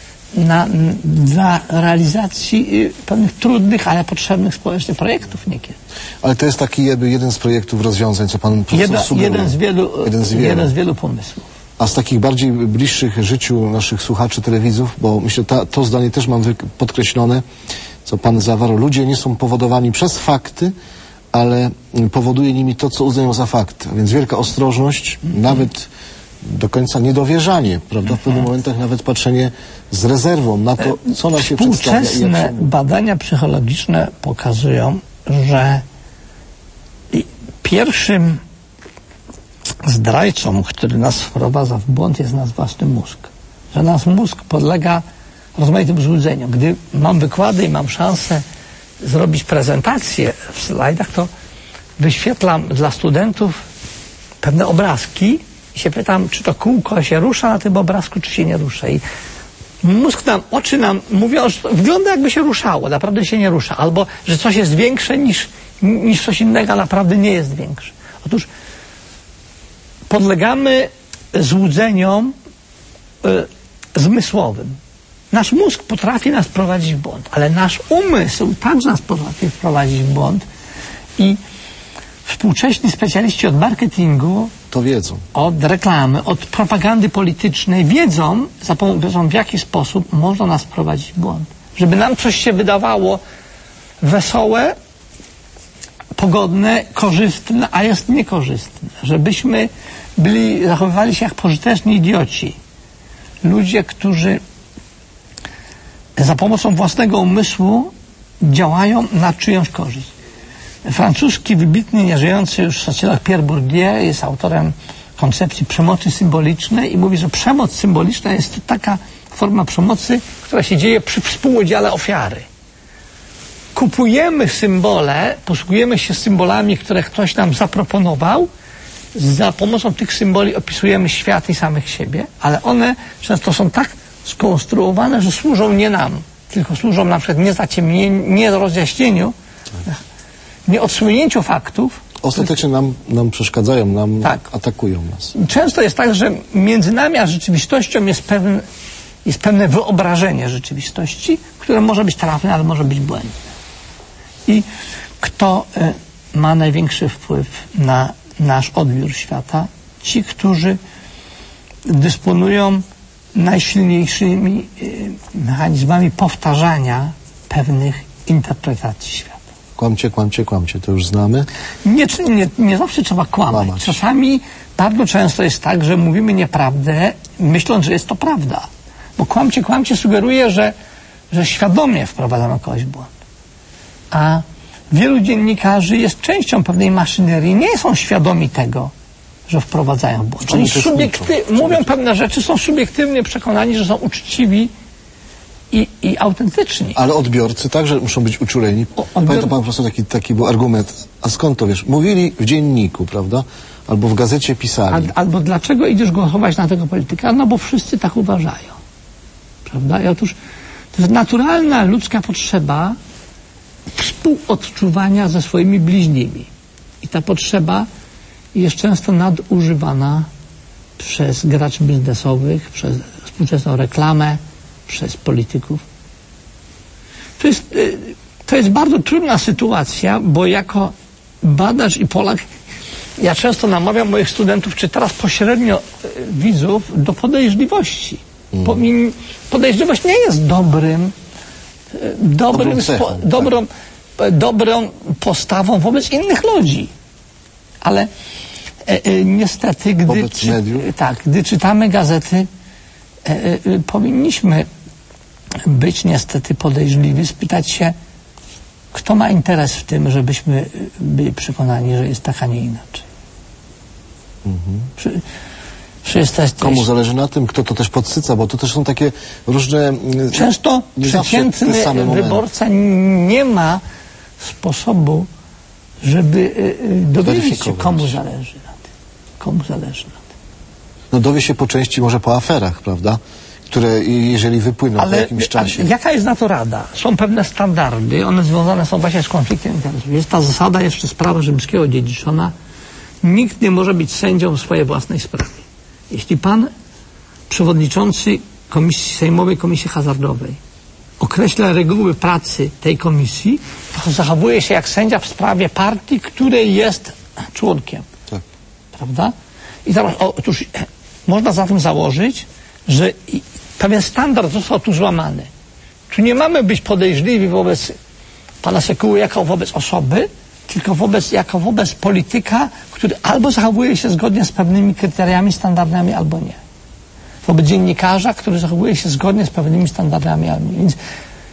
dla realizacji pewnych trudnych, ale potrzebnych społecznie projektów niekiedy. Ale to jest taki jeden z projektów rozwiązań, co pan profesor sugeruje. Jeden z wielu pomysłów. A z takich bardziej bliższych życiu naszych słuchaczy, telewidzów, bo myślę, to zdanie też mam podkreślone, co pan zawarł. Ludzie nie są powodowani przez fakty, ale powoduje nimi to, co uznają za fakt. A więc wielka ostrożność, nawet do końca niedowierzanie, prawda? W pewnych momentach nawet patrzenie z rezerwą na to, co nam się przedstawia. Współczesne badania psychologiczne pokazują, że pierwszym zdrajcą, który nas wprowadza w błąd, jest nasz własny mózg. Że nasz mózg podlega rozmaitym złudzeniom. Gdy mam wykłady i mam szansę zrobić prezentację w slajdach, to wyświetlam dla studentów pewne obrazki i się pytam, czy to kółko się rusza na tym obrazku, czy się nie rusza. I mózg nam, oczy nam mówią, że wygląda jakby się ruszało, naprawdę się nie rusza. Albo, że coś jest większe niż coś innego, a naprawdę nie jest większe. Otóż podlegamy złudzeniom zmysłowym. Nasz mózg potrafi nas prowadzić w błąd, ale nasz umysł także nas potrafi wprowadzić w błąd i współcześni specjaliści od marketingu, to wiedzą, od reklamy, od propagandy politycznej wiedzą, w jaki sposób można nas prowadzić w błąd. Żeby nam coś się wydawało wesołe, pogodne, korzystne, a jest niekorzystne. Żebyśmy zachowywali się jak pożyteczni idioci. Ludzie, którzy za pomocą własnego umysłu działają na czyjąś korzyść. Francuski, wybitny, nieżyjący już socjolog Pierre Bourdieu jest autorem koncepcji przemocy symbolicznej i mówi, że przemoc symboliczna jest taka forma przemocy, która się dzieje przy współudziale ofiary. Kupujemy symbole, posługujemy się symbolami, które ktoś nam zaproponował, za pomocą tych symboli opisujemy świat i samych siebie, ale one często są tak skonstruowane, że służą nie nam, tylko służą na przykład nie zaciemnieniu, nie rozjaśnieniu, nie odsłonięciu faktów. Ostatecznie nam przeszkadzają, atakują nas. Często jest tak, że między nami a rzeczywistością jest pewne wyobrażenie rzeczywistości, które może być trafne, ale może być błędne. I kto ma największy wpływ na nasz odbiór świata? Ci, którzy dysponują najsilniejszymi mechanizmami powtarzania pewnych interpretacji świata. Kłamcie, to już znamy. Nie zawsze trzeba kłamać. Czasami bardzo często jest tak, że mówimy nieprawdę, myśląc, że jest to prawda. Bo kłamcie sugeruje, że świadomie wprowadzamy kogoś w błąd. A wielu dziennikarzy jest częścią pewnej maszynerii, nie są świadomi tego, że wprowadzają w błąd. Oni mówią pewne rzeczy, są subiektywnie przekonani, że są uczciwi i autentyczni. Ale odbiorcy także muszą być uczuleni. Pamiętam pan profesor, taki był argument. A skąd to wiesz? Mówili w dzienniku, prawda? Albo w gazecie pisali. Albo dlaczego idziesz głosować na tego polityka? No bo wszyscy tak uważają. Prawda? I otóż to jest naturalna ludzka potrzeba współodczuwania ze swoimi bliźnimi. I ta potrzeba jest często nadużywana przez graczy biznesowych, przez współczesną reklamę, przez polityków. To jest bardzo trudna sytuacja, bo jako badacz i Polak ja często namawiam moich studentów, czy teraz pośrednio widzów, do podejrzliwości. Podejrzliwość nie jest dobrą postawą wobec innych ludzi. Ale niestety, gdy czytamy gazety, powinniśmy być niestety podejrzliwi, spytać się, kto ma interes w tym, żebyśmy byli przekonani, że jest tak, a nie inaczej. Komu zależy na tym, kto to też podsyca, bo to też są takie różne... Często przeciętny wyborca nie ma sposobu, żeby dowiedzieć się, komu zależy na tym. Komu zależy na tym. No dowie się po części może po aferach, prawda? Które jeżeli wypłyną po jakimś czasie. Jaka jest na to rada? Są pewne standardy, one związane są właśnie z konfliktem interesów. Jest ta zasada jeszcze z prawa rzymskiego dziedziczona. Nikt nie może być sędzią w swojej własnej sprawie. Jeśli pan przewodniczący Sejmowej Komisji Hazardowej określa reguły pracy tej komisji, to zachowuje się jak sędzia w sprawie partii, której jest członkiem. Tak. Prawda? I teraz, otóż można zatem założyć, że pewien standard został tu złamany. Tu nie mamy być podejrzliwi wobec pana Sekuły jako wobec osoby, tylko jako wobec polityka, który albo zachowuje się zgodnie z pewnymi kryteriami, standardami, albo nie. Wobec dziennikarza, który zachowuje się zgodnie z pewnymi standardami, albo nie. Więc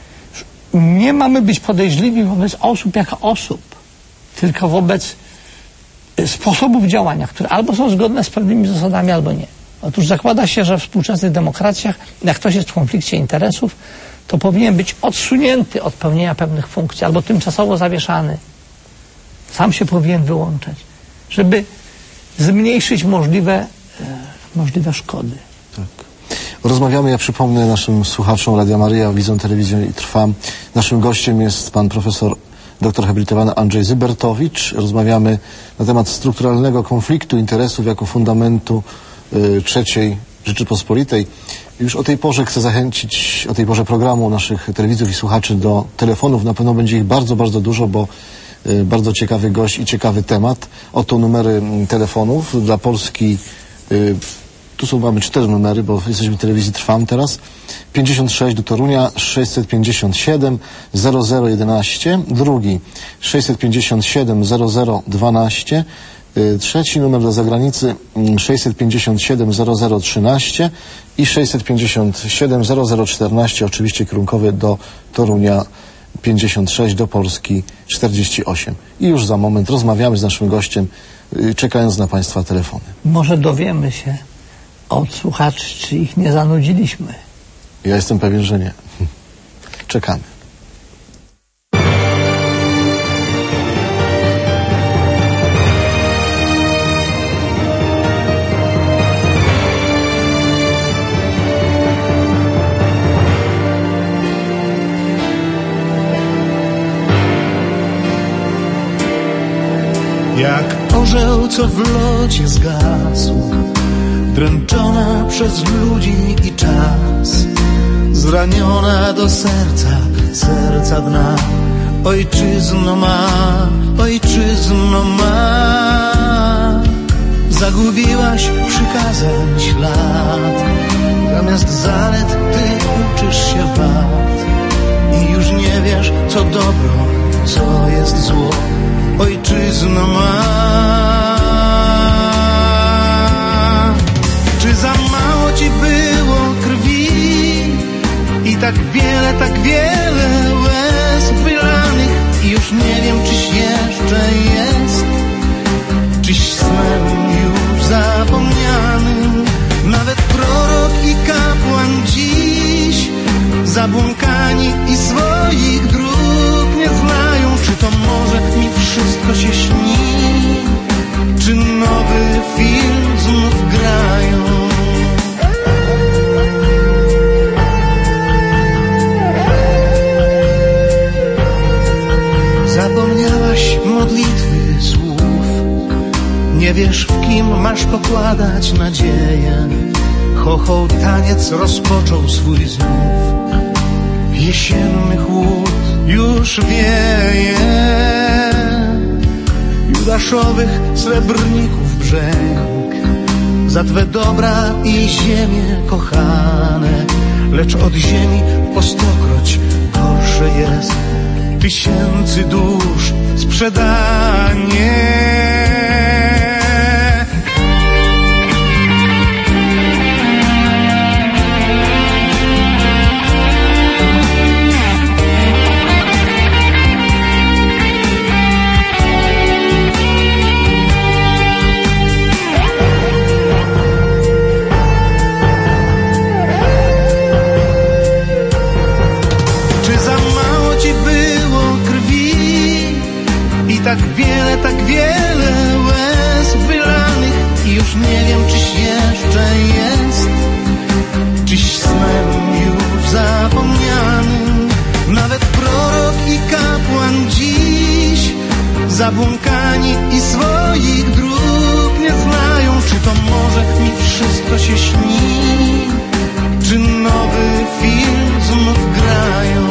nie mamy być podejrzliwi wobec osób jako osób, tylko wobec sposobów działania, które albo są zgodne z pewnymi zasadami, albo nie. Otóż zakłada się, że w współczesnych demokracjach, jak ktoś jest w konflikcie interesów, to powinien być odsunięty od pełnienia pewnych funkcji, albo tymczasowo zawieszany. Sam się powinien wyłączać, żeby zmniejszyć możliwe szkody. Tak. Rozmawiamy, ja przypomnę naszym słuchaczom Radia Maryja, widzą telewizję i Trwam. Naszym gościem jest pan profesor doktor habilitowany Andrzej Zybertowicz. Rozmawiamy na temat strukturalnego konfliktu interesów jako fundamentu III Rzeczypospolitej. Już o tej porze chcę zachęcić, o tej porze programu naszych telewidzów i słuchaczy do telefonów. Na pewno będzie ich bardzo, bardzo dużo, bo bardzo ciekawy gość i ciekawy temat. Oto numery telefonów dla Polski. Tu mamy 4 numery, bo jesteśmy w telewizji Trwam teraz. 56 do Torunia, 657 0011, drugi 657 0012, trzeci numer do zagranicy 657 0013 i 657 0014, oczywiście kierunkowy do Torunia 56, do Polski 48. I już za moment rozmawiamy z naszym gościem, czekając na państwa telefony. Może dowiemy się od słuchaczy, czy ich nie zanudziliśmy. Ja jestem pewien, że nie. Czekamy. Jak orzeł, co w locie zgasł, dręczona przez ludzi i czas, zraniona do serca dna. Ojczyzno ma, zagubiłaś przykazań ślad. Zamiast zalet ty uczysz się wad i już nie wiesz, co dobro, co jest zło. Ojczyzno ma. Czy za mało ci było krwi i tak wiele łez wylanych i już nie wiem, czyś jeszcze jest, czyś snem już zapomnianym. Nawet prorok i kapłan dziś zabłąkani i swoich dróg nie znają. Czy to może mi wszystko się śni? Czy nowy film znów grają? Zapomniałaś modlitwy słów, nie wiesz, w kim masz pokładać nadzieję. Chochoł taniec rozpoczął swój znów. Jesienny chłód już wieje, judaszowych srebrników brzęk za twe dobra i ziemię kochane. Lecz od ziemi po stokroć gorsze jest tysięcy dusz sprzedanie. Czy za mało ci było krwi zabłąkani i swoich dróg nie znają. Czy to może mi wszystko się śni? Czy nowy film znów grają?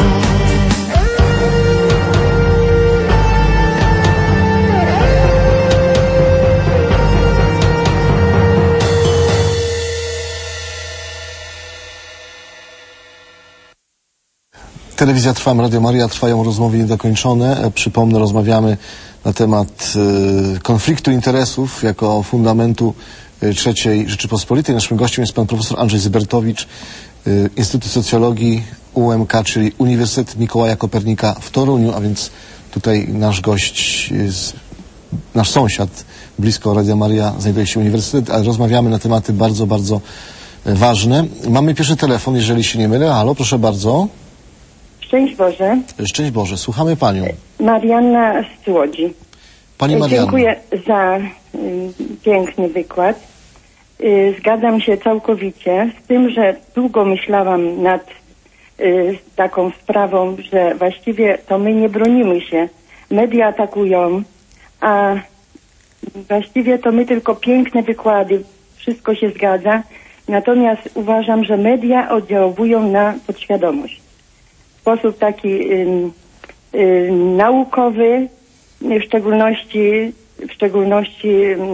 Telewizja Trwam, Radio Maria, trwają rozmowy niedokończone. Przypomnę, rozmawiamy na temat konfliktu interesów jako fundamentu III Rzeczypospolitej. Naszym gościem jest pan profesor Andrzej Zybertowicz, Instytut Socjologii UMK, czyli Uniwersytet Mikołaja Kopernika w Toruniu, a więc tutaj nasz gość, nasz sąsiad, blisko Radia Maria znajduje się uniwersytet, ale rozmawiamy na tematy bardzo, bardzo ważne. Mamy pierwszy telefon, jeżeli się nie mylę. Halo, proszę bardzo. Szczęść Boże. Szczęść Boże, słuchamy panią. Marianna z Łodzi. Pani Marianna. Dziękuję za piękny wykład. Zgadzam się całkowicie z tym, że długo myślałam nad taką sprawą, że właściwie to my nie bronimy się. Media atakują, a właściwie to my tylko piękne wykłady, wszystko się zgadza. Natomiast uważam, że media oddziałują na podświadomość. W sposób taki naukowy, w szczególności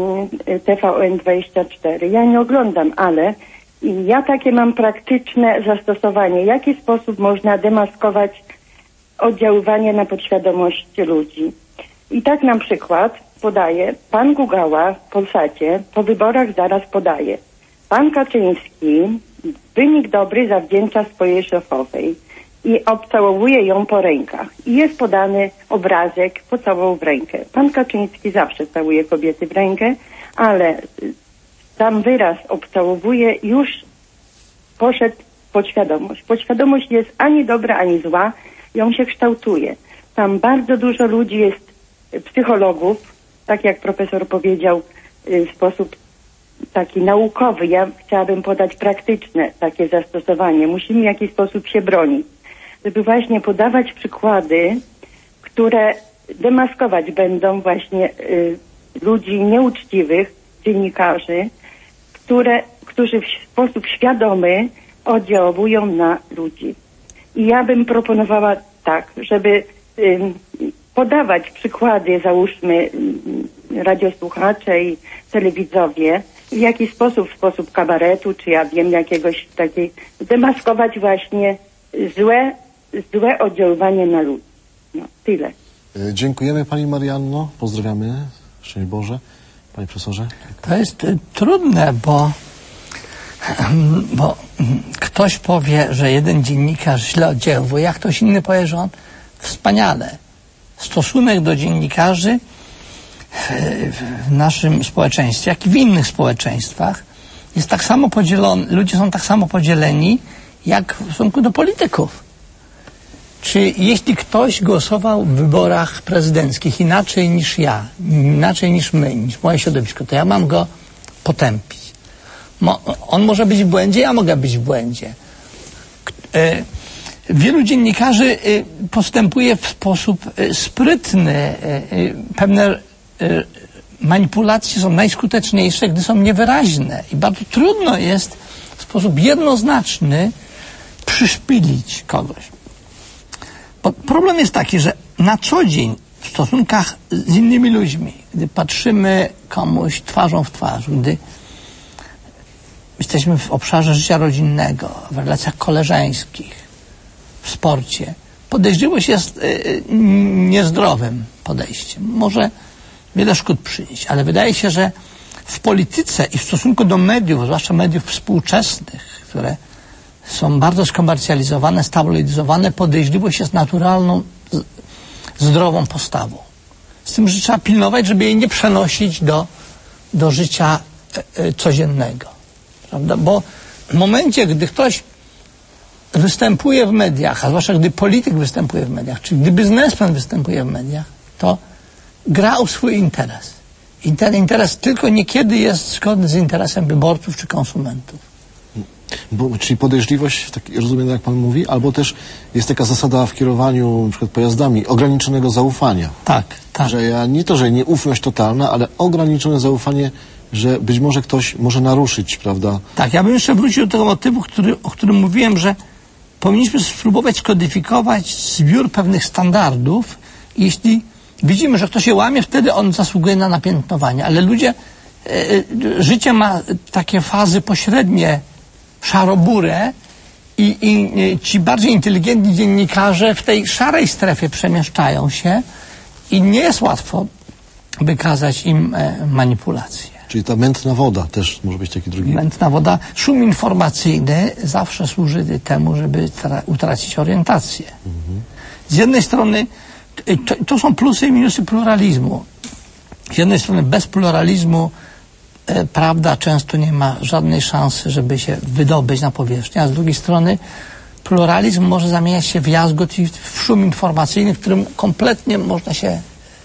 TVN24. Ja nie oglądam, ale ja takie mam praktyczne zastosowanie. W jaki sposób można demaskować oddziaływanie na podświadomość ludzi? I tak na przykład podaje, pan Gugała w Polsacie po wyborach zaraz podaje. Pan Kaczyński wynik dobry zawdzięcza swojej szefowej i obcałowuje ją po rękach. I jest podany obrazek, pocałował w rękę. Pan Kaczyński zawsze całuje kobiety w rękę, ale tam wyraz obcałowuje już poszedł podświadomość. Podświadomość jest ani dobra, ani zła, ją się kształtuje. Tam bardzo dużo ludzi jest psychologów, tak jak profesor powiedział, w sposób taki naukowy. Ja chciałabym podać praktyczne takie zastosowanie. Musimy w jakiś sposób się bronić, żeby właśnie podawać przykłady, które demaskować będą właśnie ludzi nieuczciwych, dziennikarzy, którzy w sposób świadomy oddziałują na ludzi. I ja bym proponowała tak, żeby podawać przykłady, załóżmy radiosłuchacze i telewidzowie, w jaki sposób, w sposób kabaretu, czy ja wiem, jakiegoś takiej, demaskować właśnie złe oddziaływanie na ludzi. No, tyle. Dziękujemy pani Marianno, pozdrawiamy. Szczęść Boże. Panie profesorze. To jest trudne, bo ktoś powie, że jeden dziennikarz źle oddziałuje, a ktoś inny powie, że on wspaniale. Stosunek do dziennikarzy w naszym społeczeństwie, jak i w innych społeczeństwach jest tak samo podzielony, ludzie są tak samo podzieleni, jak w stosunku do polityków. Czy jeśli ktoś głosował w wyborach prezydenckich inaczej niż ja, inaczej niż my, niż moje środowisko, to ja mam go potępić. On może być w błędzie, ja mogę być w błędzie. Wielu dziennikarzy postępuje w sposób sprytny. Pewne manipulacje są najskuteczniejsze, gdy są niewyraźne. I bardzo trudno jest w sposób jednoznaczny przyszpilić kogoś. Bo problem jest taki, że na co dzień w stosunkach z innymi ludźmi, gdy patrzymy komuś twarzą w twarz, gdy jesteśmy w obszarze życia rodzinnego, w relacjach koleżeńskich, w sporcie, podejrzliwość jest niezdrowym podejściem. Może wiele szkód przynieść, ale wydaje się, że w polityce i w stosunku do mediów, zwłaszcza mediów współczesnych, które są bardzo skomercjalizowane, stabilizowane, podejrzliwość jest naturalną, zdrową postawą. Z tym, że trzeba pilnować, żeby jej nie przenosić do życia codziennego. Prawda? Bo w momencie, gdy ktoś występuje w mediach, a zwłaszcza gdy polityk występuje w mediach, czy gdy biznesmen występuje w mediach, to gra o swój interes. I ten interes tylko niekiedy jest zgodny z interesem wyborców czy konsumentów. Czyli podejrzliwość, tak rozumiem, jak pan mówi, albo też jest taka zasada w kierowaniu na przykład pojazdami ograniczonego zaufania. Tak. Że że nieufność totalna, ale ograniczone zaufanie, że być może ktoś może naruszyć, prawda? Tak, ja bym jeszcze wrócił do tego motywu, o którym mówiłem, że powinniśmy spróbować skodyfikować zbiór pewnych standardów. Jeśli widzimy, że ktoś się łamie, wtedy on zasługuje na napiętnowanie. Ale życie ma takie fazy pośrednie, szaroburę i ci bardziej inteligentni dziennikarze w tej szarej strefie przemieszczają się i nie jest łatwo wykazać im manipulację. Czyli ta mętna woda też może być taki drugi... Mętna woda. Szum informacyjny zawsze służy temu, żeby utracić orientację. Z jednej strony to są plusy i minusy pluralizmu. Z jednej strony bez pluralizmu prawda często nie ma żadnej szansy, żeby się wydobyć na powierzchnię, a z drugiej strony pluralizm może zamieniać się w jazgot i w szum informacyjny, w którym kompletnie można się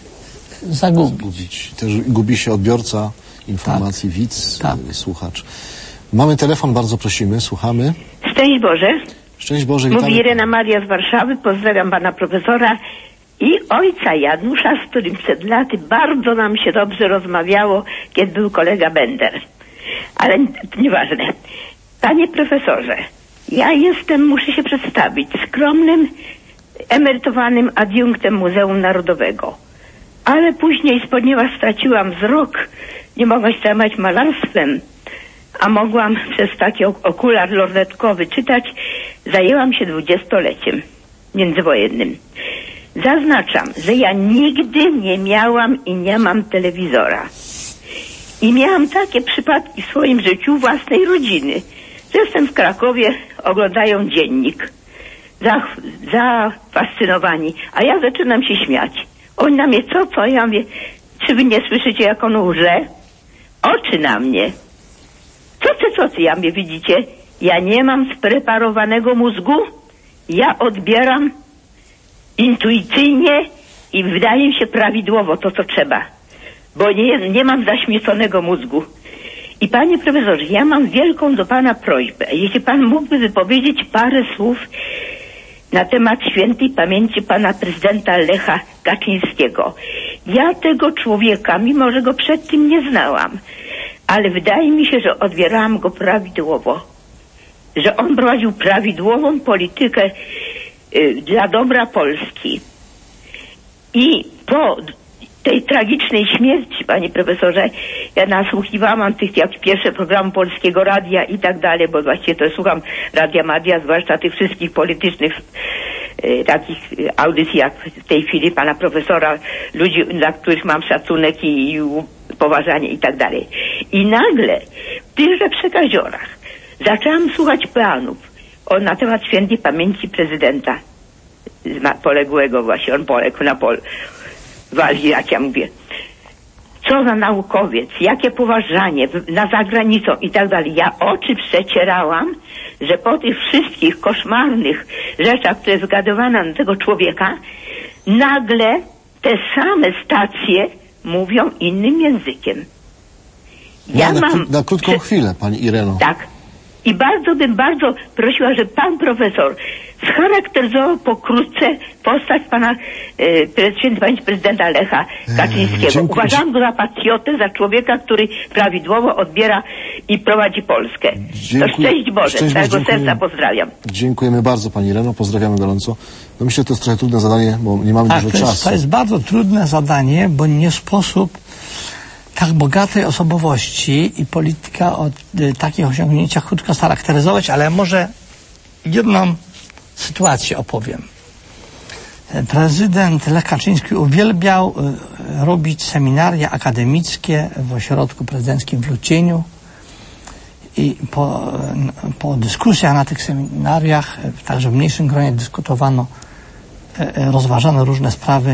zagubić. Też gubi się odbiorca informacji, widz, słuchacz. Mamy telefon, bardzo prosimy, słuchamy. Szczęść Boże. Szczęść Boże. Mówi Irena Maria z Warszawy, pozdrawiam pana profesora i ojca Janusza, z którym przed laty bardzo nam się dobrze rozmawiało, kiedy był kolega Bender. Ale nieważne. Panie profesorze, ja muszę się przedstawić, skromnym, emerytowanym adiunktem Muzeum Narodowego. Ale później, ponieważ straciłam wzrok, nie mogłam się zajmować malarstwem, a mogłam przez taki okular lornetkowy czytać, zajęłam się 20-leciem międzywojennym. Zaznaczam, że ja nigdy nie miałam i nie mam telewizora. I miałam takie przypadki w swoim życiu własnej rodziny, że jestem w Krakowie, oglądają dziennik. Zafascynowani. A ja zaczynam się śmiać. Oni na mnie, co? Ja mówię, czy wy nie słyszycie, jak on łże? Oczy na mnie. Co ty? Ja mówię, widzicie, ja nie mam spreparowanego mózgu. Ja odbieram intuicyjnie i wydaje mi się prawidłowo to, co trzeba. Bo nie mam zaśmieconego mózgu. I panie profesorze, ja mam wielką do pana prośbę. Jeśli pan mógłby wypowiedzieć parę słów na temat świętej pamięci pana prezydenta Lecha Kaczyńskiego. Ja tego człowieka, mimo że go przed tym nie znałam, ale wydaje mi się, że odbierałam go prawidłowo. Że on prowadził prawidłową politykę dla dobra Polski. I po tej tragicznej śmierci, panie profesorze, ja nasłuchiwałam jak pierwsze programy Polskiego Radia i tak dalej, bo właściwie to słucham Radia Media, zwłaszcza tych wszystkich politycznych takich audycji, jak w tej chwili pana profesora, ludzi, dla których mam szacunek i poważanie i tak dalej. I nagle w tychże przekaziorach zaczęłam słuchać peanów na temat świętej pamięci prezydenta poległego właśnie, on poległ na Walii, jak ja mówię. Co za naukowiec, jakie poważanie, na zagranicą i tak dalej. Ja oczy przecierałam, że po tych wszystkich koszmarnych rzeczach, które zgadywano na tego człowieka, nagle te same stacje mówią innym językiem. Na krótką chwilę, pani Ireno. Tak. I bardzo prosiła, żeby pan profesor scharakteryzował pokrótce postać pana świętej pamięci prezydenta Lecha Kaczyńskiego. Uważam go za patriotę, za człowieka, który prawidłowo odbiera i prowadzi Polskę. To szczęść Boże, z całego serca pozdrawiam. Dziękujemy bardzo pani Ireno, pozdrawiamy gorąco. No myślę, że to jest trochę trudne zadanie, bo nie mamy dużo czasu. To jest bardzo trudne zadanie, bo nie sposób tak bogatej osobowości i polityka o takich osiągnięciach krótko scharakteryzować, ale może jedną sytuację opowiem. Prezydent Lech Kaczyński uwielbiał robić seminaria akademickie w ośrodku prezydenckim w Lucieniu i po dyskusjach na tych seminariach, także w mniejszym gronie dyskutowano, rozważano różne sprawy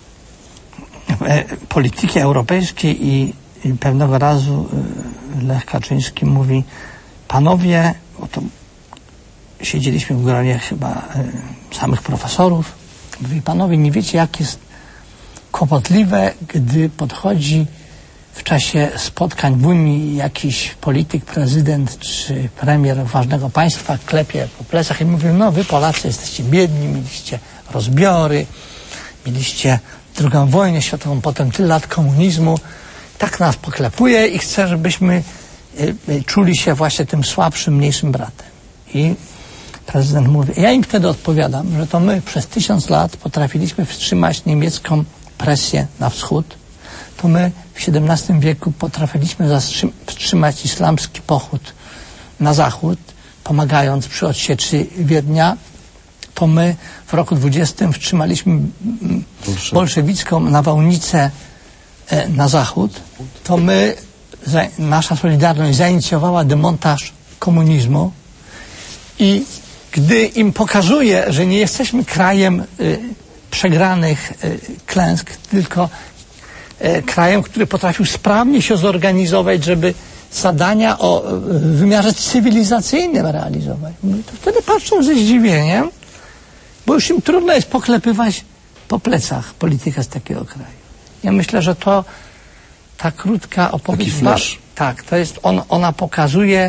polityki europejskiej i pewnego razu Lech Kaczyński mówi: panowie, to siedzieliśmy w gronie chyba samych profesorów, mówi: panowie, nie wiecie, jak jest kłopotliwe, gdy podchodzi w czasie spotkań w Unii jakiś polityk, prezydent czy premier ważnego państwa klepie po plecach i mówi, no wy Polacy jesteście biedni, mieliście rozbiory, mieliście II wojnę światową, potem tyle lat komunizmu, tak nas poklepuje i chce, żebyśmy czuli się właśnie tym słabszym, mniejszym bratem. I prezydent mówi, ja im wtedy odpowiadam, że to my przez 1000 lat potrafiliśmy wstrzymać niemiecką presję na wschód, to my w XVII wieku potrafiliśmy wstrzymać islamski pochód na zachód, pomagając przy odsieczy Wiednia, to my w roku 20 wstrzymaliśmy bolszewicką nawałnicę na zachód, to my, nasza Solidarność zainicjowała demontaż komunizmu i gdy im pokazuje, że nie jesteśmy krajem przegranych klęsk, tylko krajem, który potrafił sprawnie się zorganizować, żeby zadania o wymiarze cywilizacyjnym realizować. To wtedy patrzą ze zdziwieniem, bo już im trudno jest poklepywać po plecach politykę z takiego kraju. Ja myślę, że ta krótka opowieść... Taki flash. Tak, to jest, ona pokazuje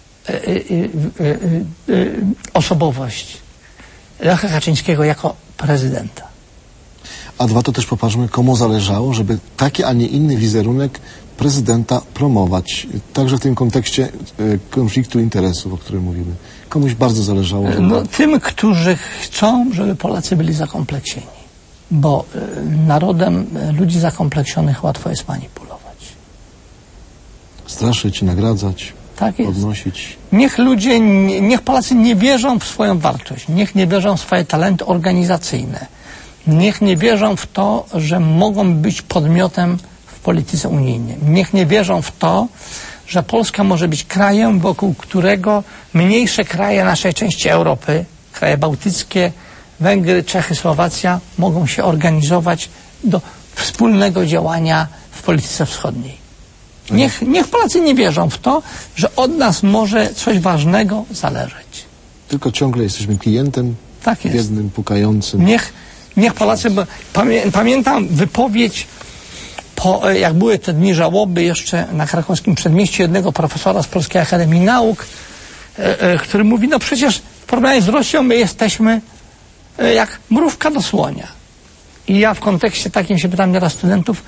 osobowość Lecha Kaczyńskiego jako prezydenta. A dwa, to też popatrzmy, komu zależało, żeby taki, a nie inny wizerunek prezydenta promować. Także w tym kontekście konfliktu interesów, o którym mówimy. Komuś bardzo zależało. Żeby... No, tym, którzy chcą, żeby Polacy byli zakompleksieni. Bo narodem ludzi zakompleksionych łatwo jest manipulować. Straszyć, nagradzać, tak jest. podnosić. Niech Polacy nie wierzą w swoją wartość. Niech nie wierzą w swoje talenty organizacyjne. Niech nie wierzą w to, że mogą być podmiotem w polityce unijnej. Niech nie wierzą w to, że Polska może być krajem, wokół którego mniejsze kraje naszej części Europy, kraje bałtyckie, Węgry, Czechy, Słowacja mogą się organizować do wspólnego działania w polityce wschodniej. Niech Polacy nie wierzą w to, że od nas może coś ważnego zależeć. Tylko ciągle jesteśmy klientem, tak jest. Biednym, pukającym. Niech Polacy... Pamiętam wypowiedź, jak były te dni żałoby jeszcze na krakowskim przedmieściu jednego profesora z Polskiej Akademii Nauk, który mówi, no przecież w porównaniu z Rosją my jesteśmy jak mrówka do słonia. I ja w kontekście takim się pytam nieraz studentów,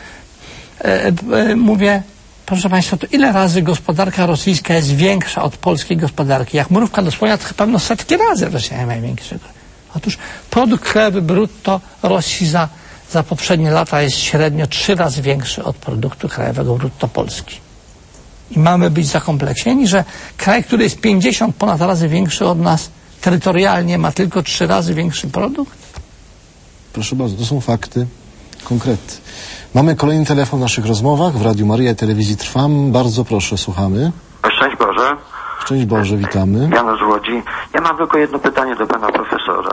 mówię, proszę Państwa, to ile razy gospodarka rosyjska jest większa od polskiej gospodarki? Jak mrówka do słonia, to pewno setki razy Rosjanie mają większego. Otóż produkt krajowy brutto Rosji za poprzednie lata jest średnio 3 razy większy od produktu krajowego brutto Polski. I mamy być zakompleksieni, że kraj, który jest 50 ponad razy większy od nas terytorialnie, ma tylko 3 razy większy produkt? Proszę bardzo, to są fakty, konkrety. Mamy kolejny telefon w naszych rozmowach w Radiu Maryja i Telewizji Trwam. Bardzo proszę, słuchamy. Szczęść Boże. Szczęść Boże, witamy. Janusz z Łodzi. Ja mam tylko jedno pytanie do pana profesora.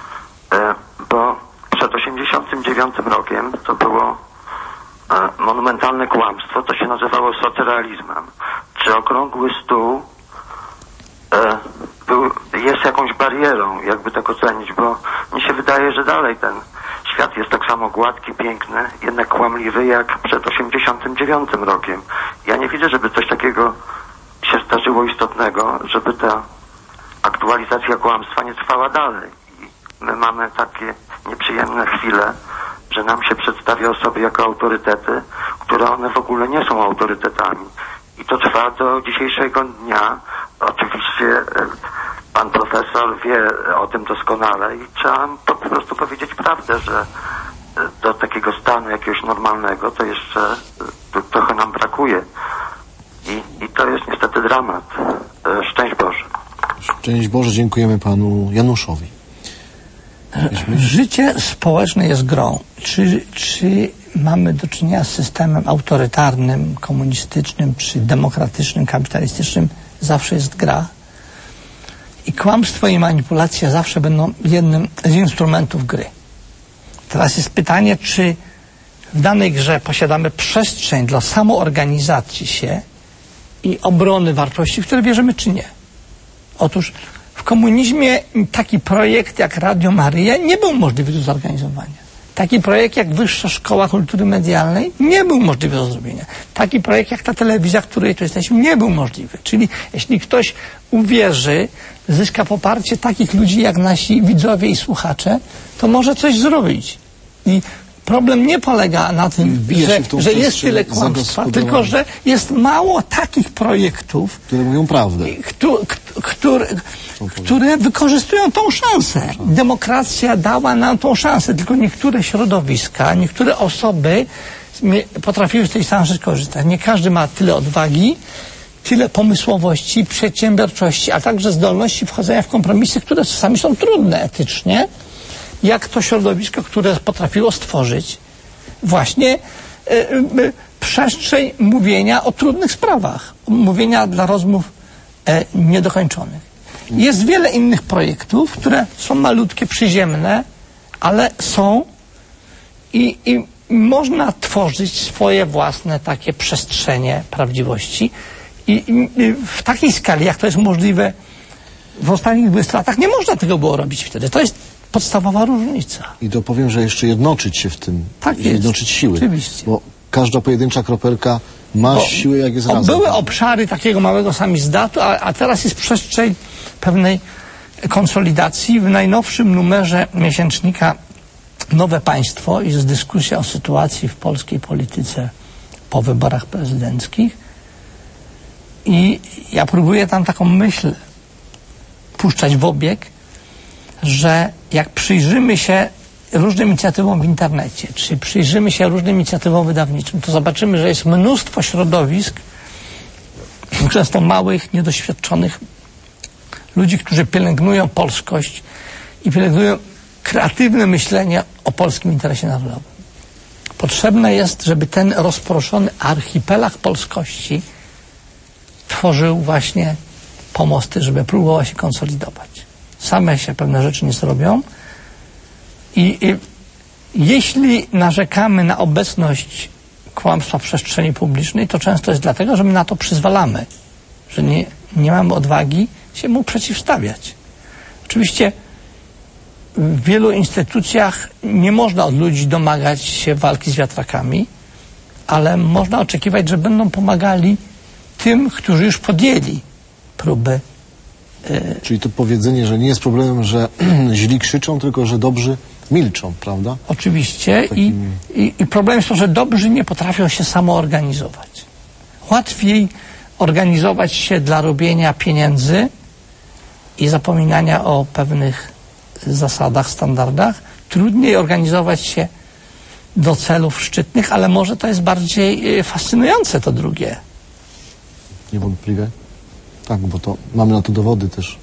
Bo przed 89 rokiem to było monumentalne kłamstwo, to się nazywało socrealizmem. Czy okrągły stół jest jakąś barierą, jakby tak ocenić, bo mi się wydaje, że dalej ten świat jest tak samo gładki, piękny, jednak kłamliwy jak przed 89 rokiem. Ja nie widzę, żeby coś takiego się zdarzyło istotnego, żeby ta aktualizacja kłamstwa nie trwała dalej. I my mamy takie nieprzyjemne chwile, że nam się przedstawia osoby jako autorytety, które one w ogóle nie są autorytetami. I to trwa do dzisiejszego dnia. Oczywiście pan profesor wie o tym doskonale i trzeba po prostu powiedzieć prawdę, że do takiego stanu jakiegoś normalnego to jeszcze trochę nam brakuje. I to jest niestety dramat. Szczęść Boże. Szczęść Boże, dziękujemy panu Januszowi. Życie społeczne jest grą. Czy mamy do czynienia z systemem autorytarnym, komunistycznym, czy demokratycznym, kapitalistycznym? Zawsze jest gra. I kłamstwo i manipulacja zawsze będą jednym z instrumentów gry. Teraz jest pytanie, czy w danej grze posiadamy przestrzeń dla samoorganizacji się i obrony wartości, w które wierzymy, czy nie. Otóż w komunizmie taki projekt jak Radio Maryja nie był możliwy do zorganizowania. Taki projekt jak Wyższa Szkoła Kultury Medialnej nie był możliwy do zrobienia. Taki projekt jak ta telewizja, w której tu jesteśmy, nie był możliwy. Czyli jeśli ktoś uwierzy, zyska poparcie takich ludzi jak nasi widzowie i słuchacze, to może coś zrobić. I problem nie polega na tym, że jest tyle kłamstwa, tylko że jest mało takich projektów, które mówią prawdę, które wykorzystują tą szansę. Demokracja dała nam tą szansę, tylko niektóre środowiska, niektóre osoby potrafiły z tej szansy korzystać. Nie każdy ma tyle odwagi, tyle pomysłowości, przedsiębiorczości, a także zdolności wchodzenia w kompromisy, które czasami są trudne etycznie, jak to środowisko, które potrafiło stworzyć właśnie przestrzeń mówienia o trudnych sprawach, mówienia dla rozmów niedokończonych. Jest wiele innych projektów, które są malutkie, przyziemne, ale są i można tworzyć swoje własne takie przestrzenie prawdziwości i w takiej skali, jak to jest możliwe w ostatnich 20 latach, nie można tego było robić wtedy. To jest podstawowa różnica. I dopowiem, że jeszcze jednoczyć się w tym, jednoczyć siły. Oczywiście. Bo każda pojedyncza kropelka ma siłę, jak jest razem. Były obszary takiego małego samizdatu, a teraz jest przestrzeń pewnej konsolidacji. W najnowszym numerze miesięcznika Nowe Państwo jest dyskusja o sytuacji w polskiej polityce po wyborach prezydenckich i ja próbuję tam taką myśl puszczać w obieg, że jak przyjrzymy się różnym inicjatywom w internecie, czy przyjrzymy się różnym inicjatywom wydawniczym, to zobaczymy, że jest mnóstwo środowisk, często małych, niedoświadczonych ludzi, którzy pielęgnują polskość i pielęgnują kreatywne myślenie o polskim interesie narodowym. Potrzebne jest, żeby ten rozproszony archipelag polskości tworzył właśnie pomosty, żeby próbował się konsolidować. Same się pewne rzeczy nie zrobią i jeśli narzekamy na obecność kłamstwa w przestrzeni publicznej, to często jest dlatego, że my na to przyzwalamy, że nie mamy odwagi się mu przeciwstawiać. Oczywiście w wielu instytucjach nie można od ludzi domagać się walki z wiatrakami, ale można oczekiwać, że będą pomagali tym, którzy już podjęli próby. Czyli to powiedzenie, że nie jest problemem, że źli krzyczą, tylko że dobrzy milczą, prawda? Oczywiście. I problem jest to, że dobrzy nie potrafią się samoorganizować. Łatwiej organizować się dla robienia pieniędzy i zapominania o pewnych zasadach, standardach. Trudniej organizować się do celów szczytnych, ale może to jest bardziej fascynujące to drugie. Niewątpliwie. Tak, bo to mamy na to dowody też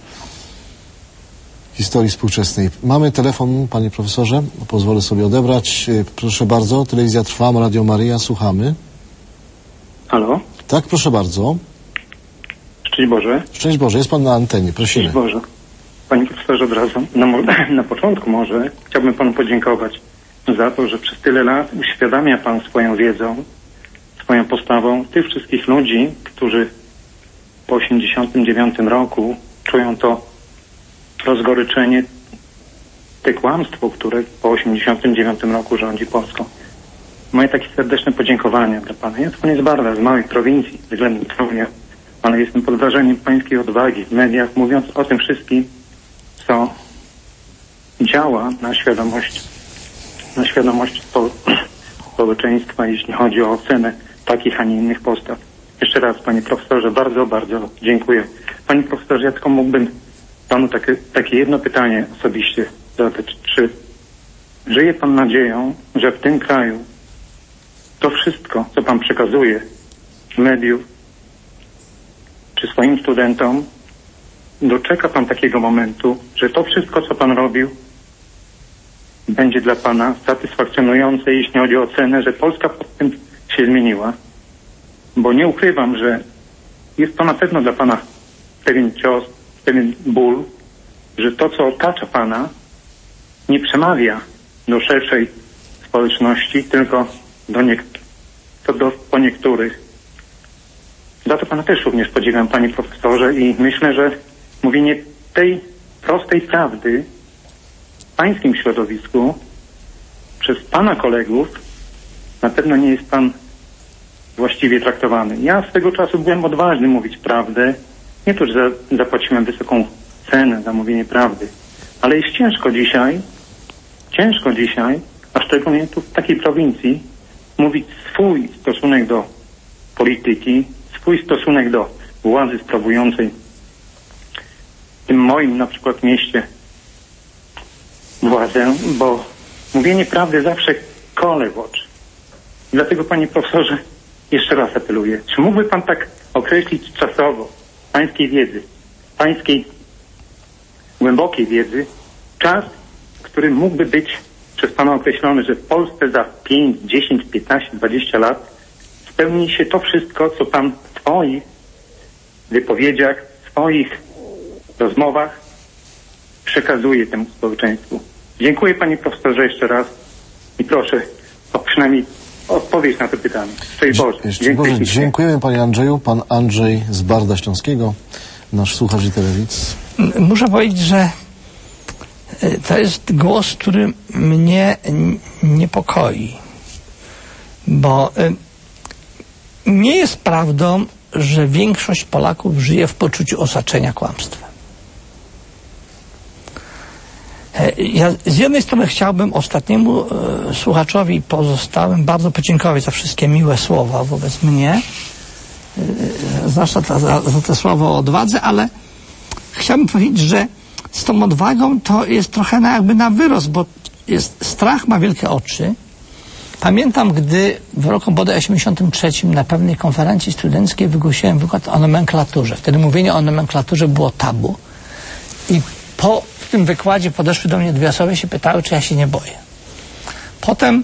historii współczesnej. Mamy telefon, panie profesorze, pozwolę sobie odebrać. Proszę bardzo, telewizja Trwam, Radio Maryja, słuchamy. Halo? Tak, proszę bardzo. Szczęść Boże. Szczęść Boże, jest pan na antenie, prosimy. Szczęść Boże. Panie profesorze, od razu na początku może chciałbym panu podziękować za to, że przez tyle lat uświadamia pan swoją wiedzą, swoją postawą tych wszystkich ludzi, którzy po 1989 roku czują to rozgoryczenie, te kłamstwo, które po 1989 roku rządzi Polską. Moje takie serdeczne podziękowania dla pana. Ja pan jest Barda z małej prowincji względem Torunia, ale jestem pod wrażeniem pańskiej odwagi w mediach, mówiąc o tym wszystkim, co działa na świadomość społeczeństwa, jeśli chodzi o ocenę takich, a nie innych postaw. Jeszcze raz, panie profesorze, bardzo, bardzo dziękuję. Panie profesorze, ja tylko mógłbym panu takie jedno pytanie osobiście zadać. Czy żyje pan nadzieją, że w tym kraju to wszystko, co pan przekazuje z mediów, czy swoim studentom, doczeka pan takiego momentu, że to wszystko, co pan robił, będzie dla pana satysfakcjonujące, jeśli chodzi o ocenę, że Polska pod tym się zmieniła? Bo nie ukrywam, że jest to na pewno dla pana pewien cios, pewien ból, że to, co otacza pana, nie przemawia do szerszej społeczności, tylko po niektórych. Za to pana też również podziwiam, panie profesorze, i myślę, że mówienie tej prostej prawdy w pańskim środowisku przez pana kolegów na pewno nie jest pan właściwie traktowany. Ja swego czasu byłem odważny mówić prawdę. Nie to, że zapłaciłem wysoką cenę za mówienie prawdy, ale jest ciężko dzisiaj, a szczególnie tu w takiej prowincji, mówić swój stosunek do polityki, swój stosunek do władzy sprawującej w tym moim na przykład mieście władzę, bo mówienie prawdy zawsze kole w oczy. Dlatego, panie profesorze, jeszcze raz apeluję. Czy mógłby pan tak określić czasowo pańskiej wiedzy, pańskiej głębokiej wiedzy, czas, który mógłby być przez pana określony, że w Polsce za 5, 10, 15, 20 lat spełni się to wszystko, co pan w swoich wypowiedziach, w swoich rozmowach przekazuje temu społeczeństwu. Dziękuję, panie profesorze, jeszcze raz i proszę o przynajmniej odpowiedź na to pytanie. Cześć Boże. Dziękujemy, panie Andrzeju. Pan Andrzej z Barda Śląskiego, nasz słuchacz i telewidz. Muszę powiedzieć, że to jest głos, który mnie niepokoi, bo nie jest prawdą, że większość Polaków żyje w poczuciu osaczenia kłamstwem. Ja z jednej strony chciałbym ostatniemu słuchaczowi i pozostałym bardzo podziękować za wszystkie miłe słowa wobec mnie, zwłaszcza za te słowa o odwadze, ale chciałbym powiedzieć, że z tą odwagą to jest trochę jakby na wyrost, bo strach ma wielkie oczy. Pamiętam, gdy w roku bodaj 83 na pewnej konferencji studenckiej wygłosiłem wykład o nomenklaturze. Wtedy mówienie o nomenklaturze było tabu. I w tym wykładzie podeszły do mnie dwie osoby i się pytały, czy ja się nie boję. Potem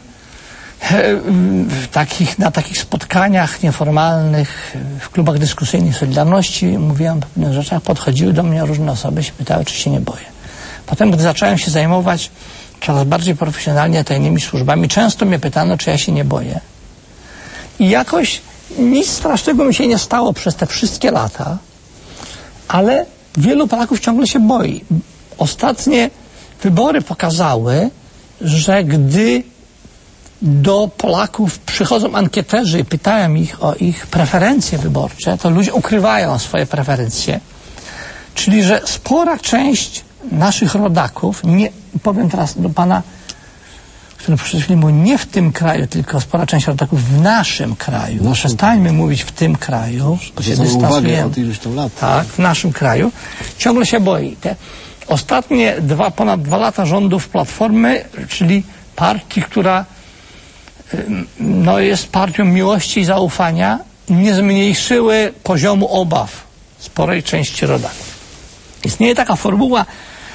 na takich spotkaniach nieformalnych, w klubach dyskusyjnych Solidarności mówiłem o pewnych rzeczach, podchodziły do mnie różne osoby i się pytały, czy się nie boję. Potem, gdy zacząłem się zajmować coraz bardziej profesjonalnie tajnymi służbami, często mnie pytano, czy ja się nie boję. I jakoś nic strasznego mi się nie stało przez te wszystkie lata, ale wielu Polaków ciągle się boi. Ostatnie wybory pokazały, że gdy do Polaków przychodzą ankieterzy i pytają ich o ich preferencje wyborcze, to ludzie ukrywają swoje preferencje. Czyli, że spora część naszych rodaków, nie powiem teraz do pana, który przed chwilą mówił, nie w tym kraju, tylko spora część rodaków w naszym kraju. Przestańmy mówić w tym kraju, bo się dystansujemy. Tak, w naszym kraju. Ciągle się boi. Te ostatnie ponad 2 lata rządów Platformy, czyli partii, która jest partią miłości i zaufania, nie zmniejszyły poziomu obaw sporej części rodaków. Istnieje taka formuła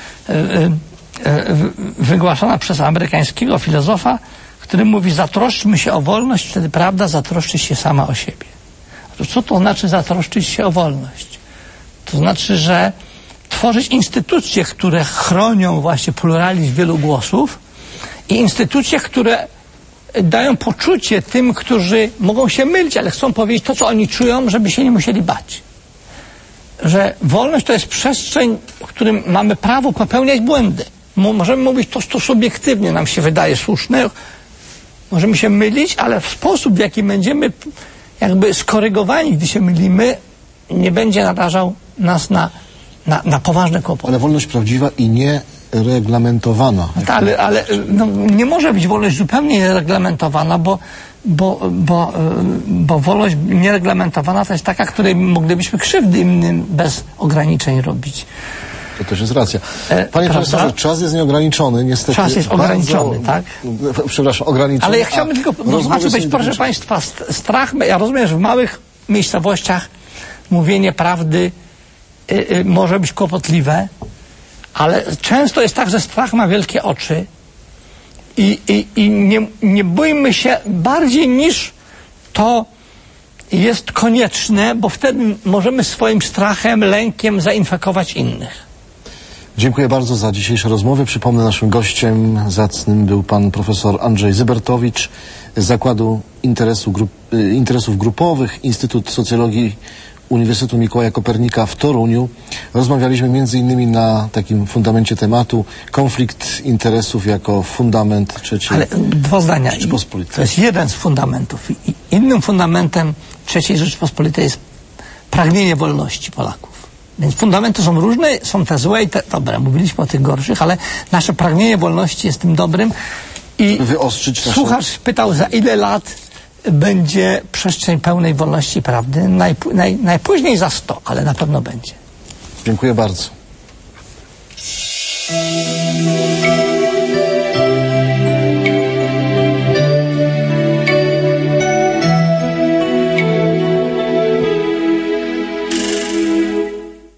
wygłaszana przez amerykańskiego filozofa, który mówi: zatroszczmy się o wolność, wtedy prawda zatroszczy się sama o siebie. Co to znaczy zatroszczyć się o wolność? To znaczy, że tworzyć instytucje, które chronią właśnie pluralizm wielu głosów i instytucje, które dają poczucie tym, którzy mogą się mylić, ale chcą powiedzieć to, co oni czują, żeby się nie musieli bać. Że wolność to jest przestrzeń, w którym mamy prawo popełniać błędy. Możemy mówić to, co subiektywnie nam się wydaje słuszne, możemy się mylić, ale w sposób, w jaki będziemy jakby skorygowani, gdy się mylimy, nie będzie narażał nas na poważne kłopoty. Ale wolność prawdziwa i niereglamentowana. Ale nie może być wolność zupełnie niereglamentowana, bo wolność niereglamentowana to jest taka, której moglibyśmy krzywdy innym bez ograniczeń robić. To też jest racja. Panie profesorze, czas jest nieograniczony, niestety. Czas jest ograniczony, tak? Przepraszam, ograniczony. Ale ja chciałbym tylko zobaczyć, proszę państwa, strach, ja rozumiem, że w małych miejscowościach mówienie prawdy może być kłopotliwe, ale często jest tak, że strach ma wielkie oczy i nie bójmy się bardziej niż to jest konieczne, bo wtedy możemy swoim strachem, lękiem zainfekować innych. Dziękuję bardzo za dzisiejsze rozmowy. Przypomnę, naszym gościem zacnym był pan profesor Andrzej Zybertowicz z Zakładu Interesów Grupowych, Instytut Socjologii Uniwersytetu Mikołaja Kopernika w Toruniu. Rozmawialiśmy m.in. na takim fundamencie tematu konflikt interesów jako fundament III Ale dwa zdania. Rzeczypospolitej. To jest jeden z fundamentów. I innym fundamentem III Rzeczypospolitej jest pragnienie wolności Polaków. Więc fundamenty są różne, są te złe i te dobre. Mówiliśmy o tych gorszych, ale nasze pragnienie wolności jest tym dobrym. I wyostrzyć nasze... słuchacz pytał, za ile lat będzie przestrzeń pełnej wolności i prawdy. Najpóźniej za 100, ale na pewno będzie. Dziękuję bardzo.